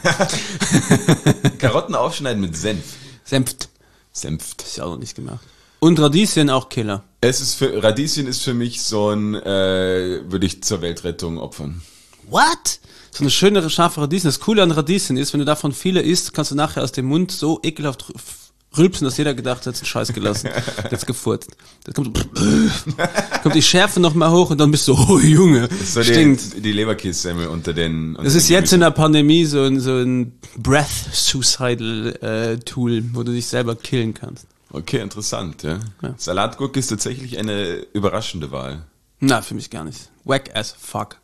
Karotten aufschneiden mit Senf. Senft. Senft. Das ist ja auch noch nicht gemacht. Und Radieschen auch Killer. Es ist für, Radieschen ist für mich so ein, äh, würde ich zur Weltrettung opfern. What? So eine schöne, scharfe Radieschen. Das Coole an Radieschen ist, wenn du davon viele isst, kannst du nachher aus dem Mund so ekelhaft rülpsen, dass jeder gedacht hat, jetzt einen Scheiß gelassen. Jetzt gefurzt. Dann kommt, so, kommt die Schärfe noch mal hoch und dann bist du, oh Junge, So stinkt. die, die Leberkässemmel unter den... Unter Das ist den jetzt in Gemüse. der Pandemie so ein, so ein Breath-Suicidal-Tool, wo du dich selber killen kannst. Okay, interessant, ja. Ja. Salatgurke ist tatsächlich eine überraschende Wahl. Na, für mich gar nicht. Wack as fuck.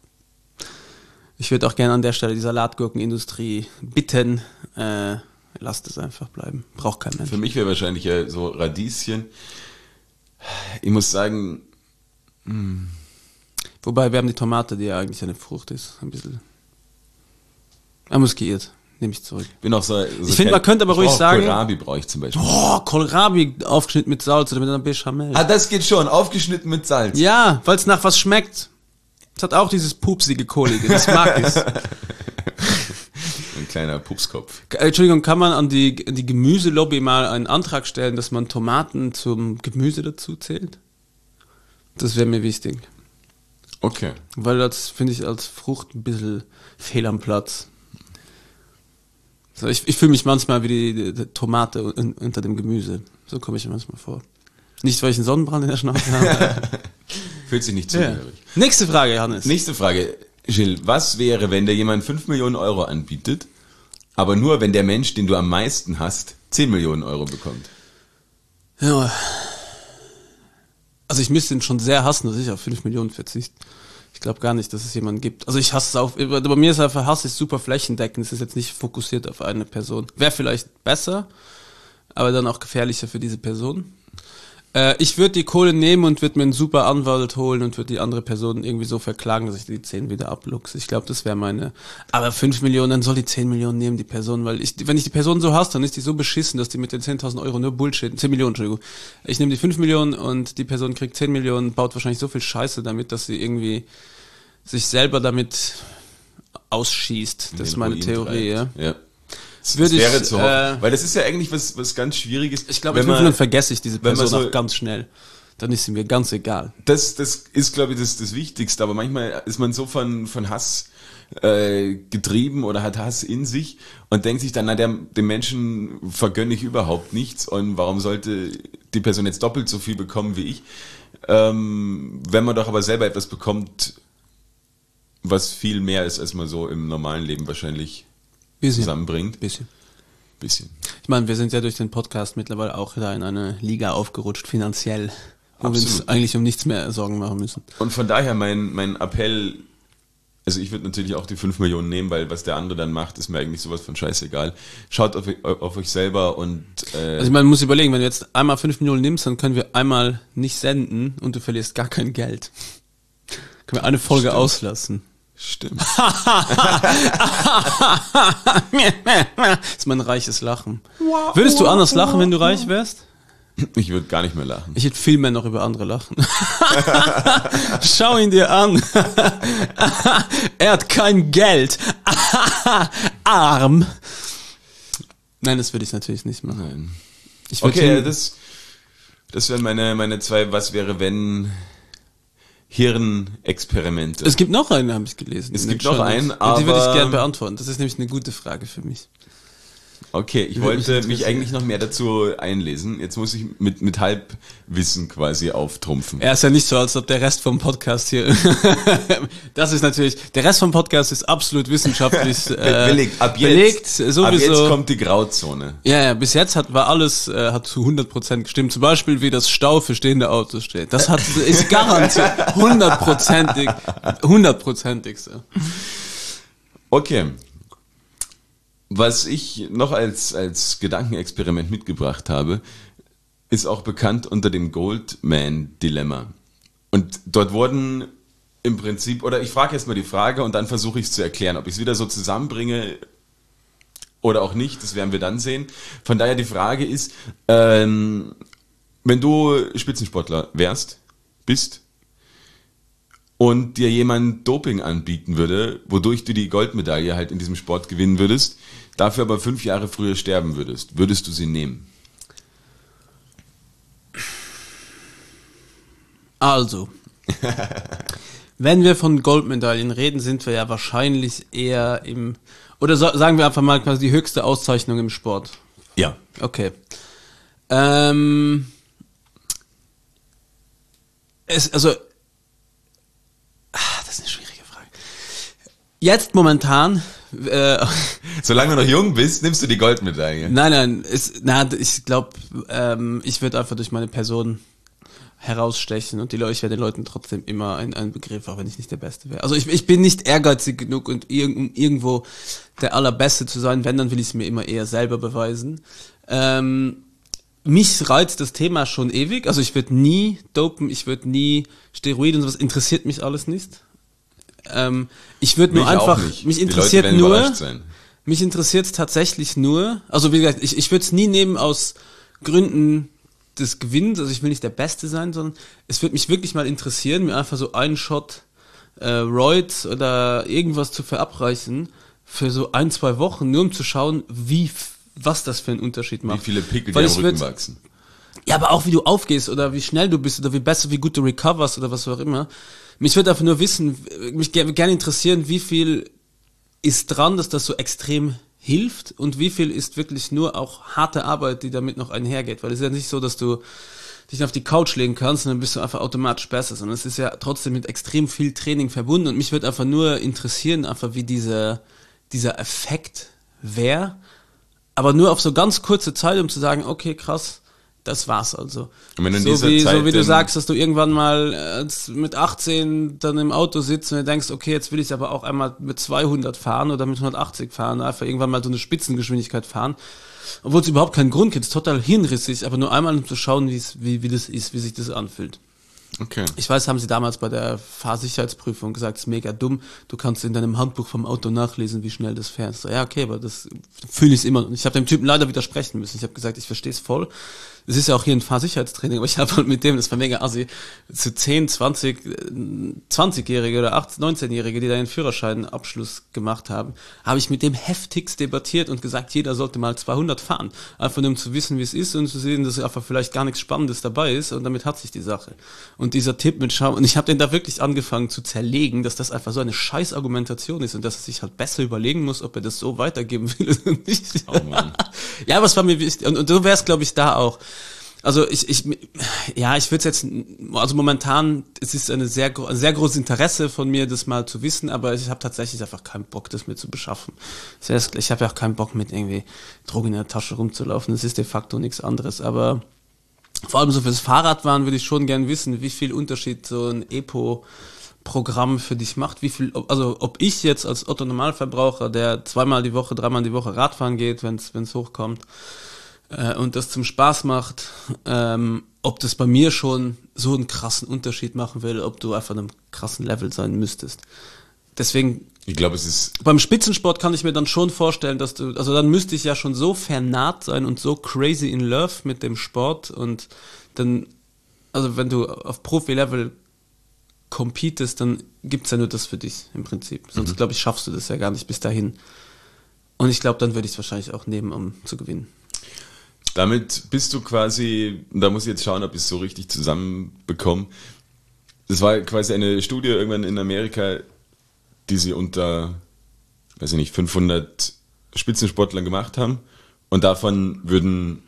Ich würde auch gerne an der Stelle die Salatgurkenindustrie bitten, äh, lasst es einfach bleiben. Braucht kein Mensch. Für mich wäre wahrscheinlich ja so Radieschen. Ich muss sagen, Wobei, wir haben die Tomate, die ja eigentlich eine Frucht ist, ein bisschen amüskiert. Nehme ich zurück. bin auch so... so Ich finde, man könnte aber ruhig sagen- Kohlrabi brauche ich zum Beispiel. Oh, Kohlrabi aufgeschnitten mit Salz oder mit einer Bechamel. Ah, das geht schon. Aufgeschnitten mit Salz. Ja, weil es nach was schmeckt. Es hat auch dieses pupsige, kohlige, das mag ich. Ein kleiner Pupskopf. Äh, Entschuldigung, kann man an die, an die Gemüselobby mal einen Antrag stellen, dass man Tomaten zum Gemüse dazu zählt? Das wäre mir wichtig. Okay. Weil das finde ich als Frucht ein bisschen fehl am Platz. So, ich ich fühle mich manchmal wie die, die, die Tomate un, unter dem Gemüse. So komme ich mir manchmal vor. Nicht, weil ich einen Sonnenbrand in der Schnauze habe. Fühlt sich nicht Ja. zugehörig. Nächste Frage, Johannes. Nächste Frage. Gilles, was wäre, wenn dir jemand fünf Millionen Euro anbietet, aber nur, wenn der Mensch, den du am meisten hast, zehn Millionen Euro bekommt? Ja. Also ich müsste ihn schon sehr hassen, dass ich auf fünf Millionen verzichte. Ich glaube gar nicht, dass es jemanden gibt. Also ich hasse es auch, bei mir ist einfach Hass ist super flächendeckend, es ist jetzt nicht fokussiert auf eine Person. Wäre vielleicht besser, aber dann auch gefährlicher für diese Person. Äh, ich würde die Kohle nehmen und würde mir einen super Anwalt holen und würde die andere Person irgendwie so verklagen, dass ich die zehn wieder abluchse. Ich glaube, das wäre meine... Aber fünf Millionen, dann soll die zehn Millionen nehmen, die Person, weil ich, wenn ich die Person so hasse, dann ist die so beschissen, dass die mit den zehntausend Euro nur Bullshit... zehn Millionen, Entschuldigung. Ich nehme die fünf Millionen und die Person kriegt zehn Millionen, baut wahrscheinlich so viel Scheiße damit, dass sie irgendwie sich selber damit ausschießt. Das ist meine Ruin Theorie, ja. treibt. Ja. Das, Würde das wäre ich, zu hoffen. äh, Weil das ist ja eigentlich was, was ganz Schwieriges. Ich glaube, wenn in fünf man- Minuten vergesse ich diese wenn man Person so- auch ganz schnell. dann ist sie mir ganz egal. Das, das ist, glaube ich, das, das Wichtigste, aber manchmal ist man so von, von Hass äh, getrieben oder hat Hass in sich und denkt sich dann, na, der, dem Menschen vergönne ich überhaupt nichts und warum sollte die Person jetzt doppelt so viel bekommen wie ich? Ähm, wenn man doch aber selber etwas bekommt, was viel mehr ist, als man so im normalen Leben wahrscheinlich Bisschen. zusammenbringt. Bisschen. Bisschen. Ich meine, wir sind ja durch den Podcast mittlerweile auch da in eine Liga aufgerutscht, finanziell, wo wir uns Absolut. eigentlich um nichts mehr Sorgen machen müssen. Und von daher mein, mein Appell, also ich würde natürlich auch die fünf Millionen nehmen, weil was der andere dann macht, ist mir eigentlich sowas von scheißegal. Schaut auf, auf euch selber und äh, Also ich meine, man muss überlegen, wenn du jetzt einmal fünf Millionen nimmst, dann können wir einmal nicht senden und du verlierst gar kein Geld. Können wir eine Folge Stimmt. auslassen. stimmt. Das ist mein reiches Lachen. Würdest du anders lachen, wenn du reich wärst? Ich würde gar nicht mehr lachen. Ich hätte viel mehr noch über andere lachen. Schau ihn dir an. Er hat kein Geld. Arm. Nein, das würde ich natürlich nicht machen. Nein. Ich würd Okay, hin- das, das wären meine, meine zwei Was wäre wenn Hirnexperimente. Es gibt noch einen, habe ich gelesen. Es in gibt den noch Shownotes. einen, Und die würde ich aber- gerne beantworten. Das ist nämlich eine gute Frage für mich. Okay, ich Würde mich wollte mich interessieren. eigentlich noch mehr dazu einlesen. Jetzt muss ich mit, mit Halbwissen quasi auftrumpfen. Er ist ja nicht so, als ob der Rest vom Podcast hier. Das ist natürlich. Der Rest vom Podcast ist absolut wissenschaftlich äh, belegt. Ab jetzt, belegt. Sowieso. ab jetzt kommt die Grauzone. Ja, ja, bis jetzt hat war alles äh, hat zu hundert Prozent gestimmt. Zum Beispiel wie das Stau für stehende Autos steht. Das hat ist garantiert hundertprozentig, hundertprozentig so. Okay. Was ich noch als, als Gedankenexperiment mitgebracht habe, ist auch bekannt unter dem Goldman-Dilemma. Und dort wurden im Prinzip, oder ich frage jetzt mal die Frage und dann versuche ich es zu erklären, ob ich es wieder so zusammenbringe oder auch nicht, das werden wir dann sehen. Von daher die Frage ist, ähm, wenn du Spitzensportler wärst, bist, und dir jemand Doping anbieten würde, wodurch du die Goldmedaille halt in diesem Sport gewinnen würdest, dafür aber fünf Jahre früher sterben würdest, würdest du sie nehmen? Also, wenn wir von Goldmedaillen reden, sind wir ja wahrscheinlich eher im, oder so, sagen wir einfach mal quasi die höchste Auszeichnung im Sport. Ja. Okay. Ähm, es, also, ah, das ist eine schwierige Frage. Jetzt momentan, äh, Solange du noch jung bist, nimmst du die Goldmedaille. nein, nein, ist, na, ich glaube, ähm, ich würde einfach durch meine Person herausstechen und die Leute, ich wäre den Leuten trotzdem immer ein, ein Begriff, auch wenn ich nicht der Beste wäre. Also ich, ich bin nicht ehrgeizig genug und irg um irgendwo der Allerbeste zu sein, wenn, dann will ich es mir immer eher selber beweisen. Ähm, mich reizt das Thema schon ewig, also ich würde nie dopen, ich würde nie Steroide und sowas, interessiert mich alles nicht. Ähm, ich würde nur Mich auch einfach, nicht. mich Die Leute interessiert werden nur, überrascht sein. mich interessiert es tatsächlich nur, also wie gesagt, ich, ich würde es nie nehmen aus Gründen des Gewinns, also ich will nicht der Beste sein, sondern es würde mich wirklich mal interessieren, mir einfach so einen Shot äh, Roids oder irgendwas zu verabreichen für so ein, zwei Wochen, nur um zu schauen, wie, f- was das für einen Unterschied macht. Wie viele Pickel Weil dir am ich Rücken würd- wachsen. Ja, aber auch wie du aufgehst oder wie schnell du bist oder wie besser, wie gut du recoverst oder was auch immer. Mich würde einfach nur wissen, mich ger- gerne interessieren, wie viel ist dran, dass das so extrem hilft und wie viel ist wirklich nur auch harte Arbeit, die damit noch einhergeht. Weil es ist ja nicht so, dass du dich auf die Couch legen kannst und dann bist du einfach automatisch besser, sondern es ist ja trotzdem mit extrem viel Training verbunden und mich würde einfach nur interessieren, einfach wie dieser, dieser Effekt wäre, aber nur auf so ganz kurze Zeit, um zu sagen, okay, krass, das war's also. Und wenn du in so, dieser wie, Zeit so wie du dann- sagst, dass du irgendwann mal äh, mit achtzehn dann im Auto sitzt und du denkst, okay, jetzt will ich aber auch einmal mit zweihundert fahren oder mit hundertachtzig fahren, einfach irgendwann mal so eine Spitzengeschwindigkeit fahren, obwohl es überhaupt keinen Grund gibt, es ist total hirnrissig, aber nur einmal um zu schauen, wie's, wie, wie das ist, wie sich das anfühlt. Okay. Ich weiß, haben sie damals bei der Fahrsicherheitsprüfung gesagt, es ist mega dumm, du kannst in deinem Handbuch vom Auto nachlesen, wie schnell das fährst. So, ja, okay, aber das fühle ich immer. Und ich habe dem Typen leider widersprechen müssen. Ich habe gesagt, ich verstehe es voll. es ist ja auch hier ein Fahrsicherheitstraining, aber ich habe halt mit dem, das war mega assi, zu zehn, zwanzig, zwanzigjährige oder achtzehn, neunzehnjährige, die da ihren Führerscheinabschluss gemacht haben, habe ich mit dem heftigst debattiert und gesagt, jeder sollte mal zweihundert fahren. Einfach nur um zu wissen, wie es ist und zu sehen, dass einfach vielleicht gar nichts Spannendes dabei ist und damit hat sich die Sache. Und dieser Tipp mit Schau, und ich habe den da wirklich angefangen zu zerlegen, dass das einfach so eine scheiß Argumentation ist und dass er sich halt besser überlegen muss, ob er das so weitergeben will oder nicht. Oh Mann. Ja, aber es war mir wichtig. Und, und so wäre es, glaube ich, da auch. Also ich, ich, ja, ich würde es jetzt, also momentan, es ist eine sehr, ein sehr großes Interesse von mir, das mal zu wissen, aber ich habe tatsächlich einfach keinen Bock, das mir zu beschaffen. Das heißt, ich habe ja auch keinen Bock, mit irgendwie Drogen in der Tasche rumzulaufen. Das ist de facto nichts anderes. Aber vor allem so fürs Fahrradfahren würde ich schon gern wissen, wie viel Unterschied so ein Epo Programm für dich macht, wie viel, also ob ich jetzt als Otto Normalverbraucher, der zweimal die Woche, dreimal die Woche Radfahren geht, wenn es hochkommt äh, und das zum Spaß macht, ähm, ob das bei mir schon so einen krassen Unterschied machen will, ob du einfach an einem krassen Level sein müsstest. Deswegen, ich glaube, es ist beim Spitzensport kann ich mir dann schon vorstellen, dass du, also dann müsste ich ja schon so vernarrt sein und so crazy in love mit dem Sport und dann, also wenn du auf Profi-Level competest, dann gibt's ja nur das für dich im Prinzip. Sonst, mhm. glaube ich, schaffst du das ja gar nicht bis dahin. Und ich glaube, dann würde ich es wahrscheinlich auch nehmen, um zu gewinnen. Damit bist du quasi, da muss ich jetzt schauen, ob ich es so richtig zusammenbekomme. Das war quasi eine Studie irgendwann in Amerika, die sie unter, weiß ich nicht, fünfhundert Spitzensportlern gemacht haben. Und davon würden,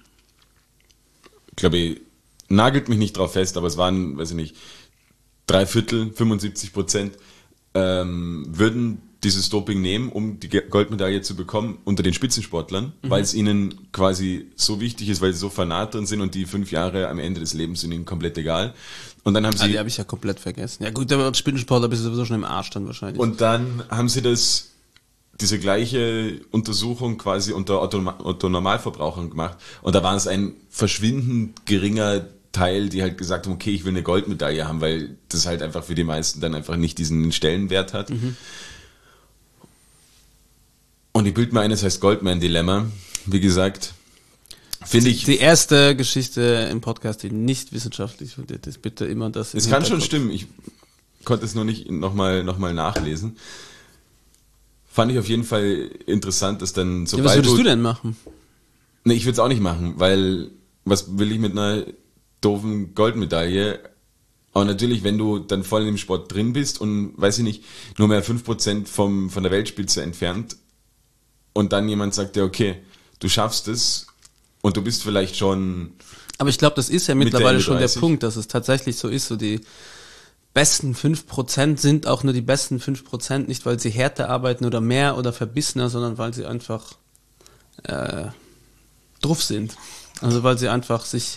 glaube ich, nagelt mich nicht drauf fest, aber es waren, weiß ich nicht, drei Viertel, fünfundsiebzig Prozent, ähm, würden dieses Doping nehmen, um die Goldmedaille zu bekommen unter den Spitzensportlern, mhm. weil es ihnen quasi so wichtig ist, weil sie so fanat drin sind und die fünf Jahre am Ende des Lebens sind ihnen komplett egal. Und dann haben sie... Ah, die habe ich ja komplett vergessen. Ja gut, aber als Spitzensportler bist du sowieso schon im Arsch dann wahrscheinlich. Und dann haben sie das, diese gleiche Untersuchung quasi unter Otto, Otto Normalverbrauchern gemacht und da war es ein verschwindend geringer Teil, die halt gesagt haben, okay, ich will eine Goldmedaille haben, weil das halt einfach für die meisten dann einfach nicht diesen Stellenwert hat. Mhm. Und die Bild mir eines heißt Goldman-Dilemma. Wie gesagt, finde ich... Die erste Geschichte im Podcast, die nicht wissenschaftlich fundiert ist, bitte immer das... Es kann schon stimmen, ich konnte es nur nicht nochmal noch mal nachlesen. Fand ich auf jeden Fall interessant, dass dann... Ja, was würdest du, du denn machen? Nee, ich würde es auch nicht machen, weil was will ich mit einer doofen Goldmedaille? Aber natürlich, wenn du dann voll im Sport drin bist und, weiß ich nicht, nur mehr fünf Prozent vom, von der Weltspitze entfernt und dann jemand sagt dir, okay, du schaffst es und du bist vielleicht schon... Aber ich glaube, das ist ja mittlerweile schon der Punkt, dass es tatsächlich so ist, so die besten fünf Prozent sind auch nur die besten fünf Prozent, nicht weil sie härter arbeiten oder mehr oder verbissener, sondern weil sie einfach äh, drauf sind. Also weil sie einfach sich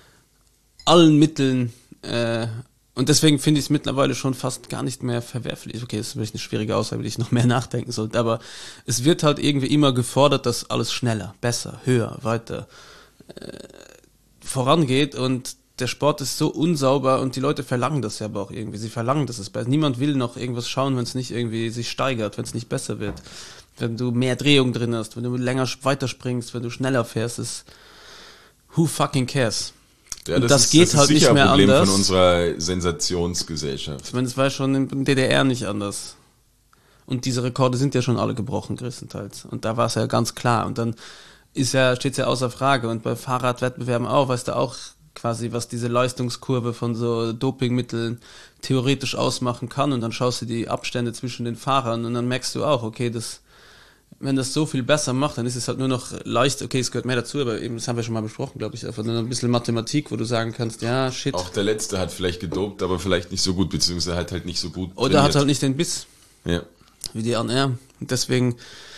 allen Mitteln äh, und deswegen finde ich es mittlerweile schon fast gar nicht mehr verwerflich. Okay, das ist wirklich eine schwierige Aussage, über die ich noch mehr nachdenken sollte, aber es wird halt irgendwie immer gefordert, dass alles schneller, besser, höher, weiter äh, vorangeht und der Sport ist so unsauber und die Leute verlangen das ja aber auch irgendwie. Sie verlangen, dass es besser. Niemand will noch irgendwas schauen, wenn es nicht irgendwie sich steigert, wenn es nicht besser wird. Wenn du mehr Drehung drin hast, wenn du länger weiterspringst, wenn du schneller fährst, ist who fucking cares? Ja, das, das ist, geht das halt ist sicher nicht mehr ein Problem anders. Von unserer Sensationsgesellschaft. Ich meine, es war schon in D D R nicht anders. Und diese Rekorde sind ja schon alle gebrochen, größtenteils. Und da war es ja ganz klar. Und dann ist ja, steht es ja außer Frage. Und bei Fahrradwettbewerben auch, weißt du auch quasi, was diese Leistungskurve von so Dopingmitteln theoretisch ausmachen kann. Und dann schaust du die Abstände zwischen den Fahrern und dann merkst du auch, okay, das, wenn das so viel besser macht, dann ist es halt nur noch leicht, okay, es gehört mehr dazu, aber eben, das haben wir schon mal besprochen, glaube ich, einfach nur ein bisschen Mathematik, wo du sagen kannst, ja, shit. Auch der Letzte hat vielleicht gedopt, aber vielleicht nicht so gut, beziehungsweise hat halt nicht so gut Oder trainiert. Hat halt nicht den Biss. Ja. Wie die anderen, ja. Und deswegen,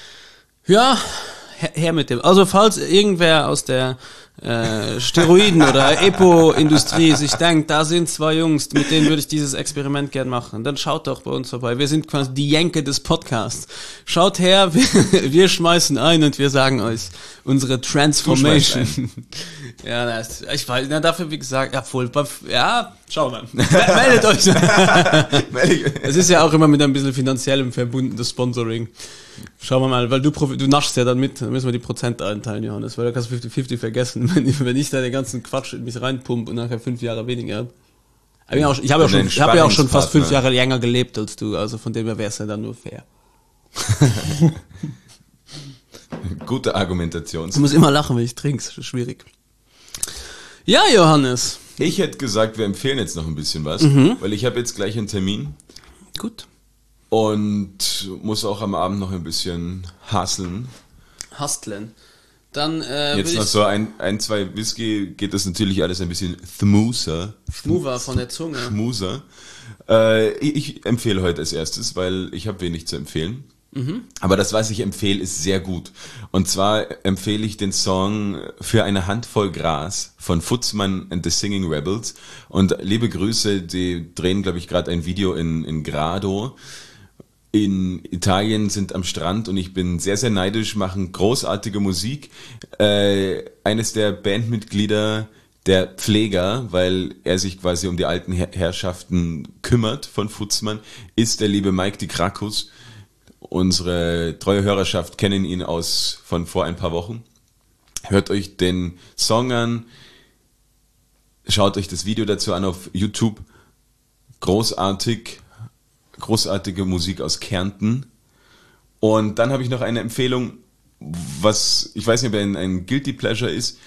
ja, her, her mit dem. Also falls irgendwer aus der äh, Steroiden- oder Epo-Industrie sich denkt, da sind zwei Jungs, mit denen würde ich dieses Experiment gern machen, dann schaut doch bei uns vorbei. Wir sind quasi die Jenke des Podcasts. Schaut her, wir, wir schmeißen ein und wir sagen euch unsere Transformation. Ja, das, ich weiß, na, dafür, wie gesagt, ja, voll, ja, schauen wir mal. Meldet euch. Es ist ja auch immer mit ein bisschen finanziellem verbunden, das Sponsoring. Schauen wir mal, weil du, du naschst ja dann mit, dann müssen wir die Prozente einteilen, Johannes, weil da kannst du fünfzig fünfzig vergessen, wenn ich, wenn ich da den ganzen Quatsch in mich reinpumpe und nachher fünf Jahre weniger habe. Ich habe ja, hab ja, schon, ich hab ja auch schon fast fünf Jahre länger gelebt als du, also von dem her wäre es ja dann nur fair. Gute Argumentation. Ich muss immer lachen, wenn ich trinke, das ist schwierig. Ja, Johannes. Ich hätte gesagt, wir empfehlen jetzt noch ein bisschen was, mhm. weil ich habe jetzt gleich einen Termin. Gut. Und muss auch am Abend noch ein bisschen hustlen. Hustlen. Dann, äh, jetzt noch so ein, ein, zwei Whisky geht das natürlich alles ein bisschen smoother. Smoother von der Zunge. Smoother. Äh, ich, ich empfehle heute als erstes, weil ich habe wenig zu empfehlen. Mhm. Aber das, was ich empfehle, ist sehr gut. Und zwar empfehle ich den Song Für eine Handvoll Gras von Futzmann and the Singing Rebels. Und liebe Grüße, die drehen, glaube ich, gerade ein Video in, in Grado. In Italien, sind am Strand und ich bin sehr, sehr neidisch, machen großartige Musik. Äh, eines der Bandmitglieder, der Pfleger, weil er sich quasi um die alten Her- Herrschaften kümmert von Futzmann, ist der liebe Mike Di Krakus. Unsere treue Hörerschaft kennen ihn aus von vor ein paar Wochen. Hört euch den Song an, schaut euch das Video dazu an auf YouTube. Großartig. Großartige Musik aus Kärnten. Und dann habe ich noch eine Empfehlung, was, ich weiß nicht, ob ein, ein Guilty Pleasure ist,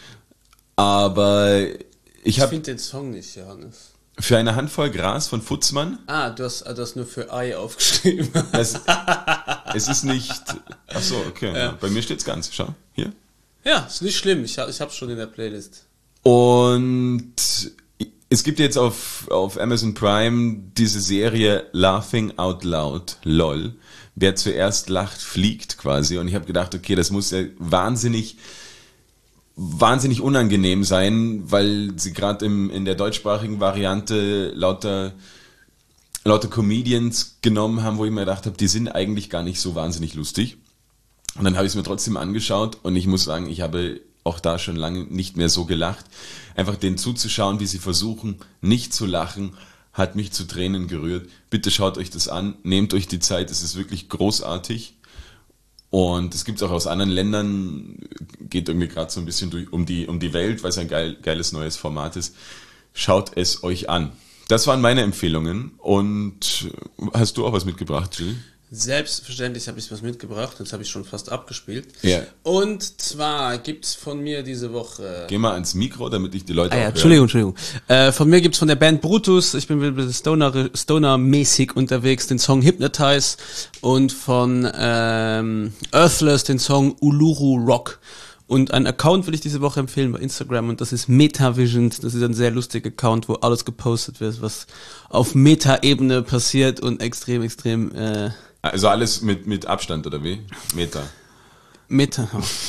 aber ich, ich habe... Ich finde den Song nicht, Johannes. Für eine Handvoll Gras von Futzmann. Ah, du hast das nur für Ei aufgeschrieben. Es, es ist nicht... Ach so, okay. Ja. Bei mir steht's ganz. Schau, hier. Ja, ist nicht schlimm. Ich, ich hab's schon in der Playlist. Und... Es gibt jetzt auf, auf Amazon Prime diese Serie Laughing Out Loud, lol. Wer zuerst lacht, fliegt quasi. Und ich habe gedacht, okay, das muss ja wahnsinnig, wahnsinnig unangenehm sein, weil sie gerade in der deutschsprachigen Variante lauter, lauter Comedians genommen haben, wo ich mir gedacht habe, die sind eigentlich gar nicht so wahnsinnig lustig. Und dann habe ich es mir trotzdem angeschaut und ich muss sagen, ich habe auch da schon lange nicht mehr so gelacht. Einfach denen zuzuschauen, wie sie versuchen, nicht zu lachen, hat mich zu Tränen gerührt. Bitte schaut euch das an, nehmt euch die Zeit, es ist wirklich großartig. Und es gibt es auch aus anderen Ländern, geht irgendwie gerade so ein bisschen durch, um die, um die Welt, weil es ein geil, geiles neues Format ist. Schaut es euch an. Das waren meine Empfehlungen. Und hast du auch was mitgebracht, Jill? Selbstverständlich habe ich was mitgebracht, jetzt habe ich schon fast abgespielt. Ja. Und zwar gibt's von mir diese Woche... Geh mal ans Mikro, damit ich die Leute ah, auch ja, höre. Entschuldigung, Entschuldigung. Äh, von mir gibt's von der Band Brutus, ich bin ein bisschen Stoner, Stoner-mäßig unterwegs, den Song Hypnotize und von ähm, Earthless den Song Uluru Rock. Und einen Account will ich diese Woche empfehlen bei Instagram und das ist Metavision. Das ist ein sehr lustiger Account, wo alles gepostet wird, was auf Meta-Ebene passiert und extrem, extrem... Äh, Also alles mit, mit Abstand, oder wie? Meta. Meta.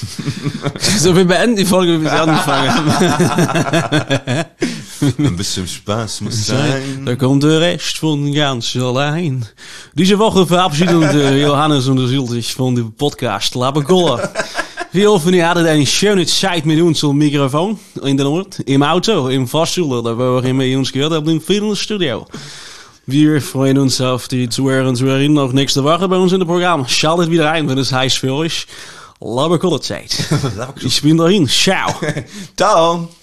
So, wir beenden die Folge, wie wir sie angefangen haben. Ein bisschen Spaß muss sein. Da kommt der Rest von ganz allein. Diese Woche verabschieden Johannes und Sil sich von dem Podcast Labercoller. Wir hoffen, ihr hattet eine schöne Zeit mit uns am Mikrofon in der Ort, im Auto, im Fahrstuhl oder wo auch immer ihr uns gehört habt, im Fitnessstudio. Wir freuen uns auf die Zuhörer und Zuhörerinnen auch nächste Woche bei uns in dem Programm. Schaltet wieder ein, wenn es heißt für euch Labercoller Zeit. Ich bin dahin. Ciao. Ciao.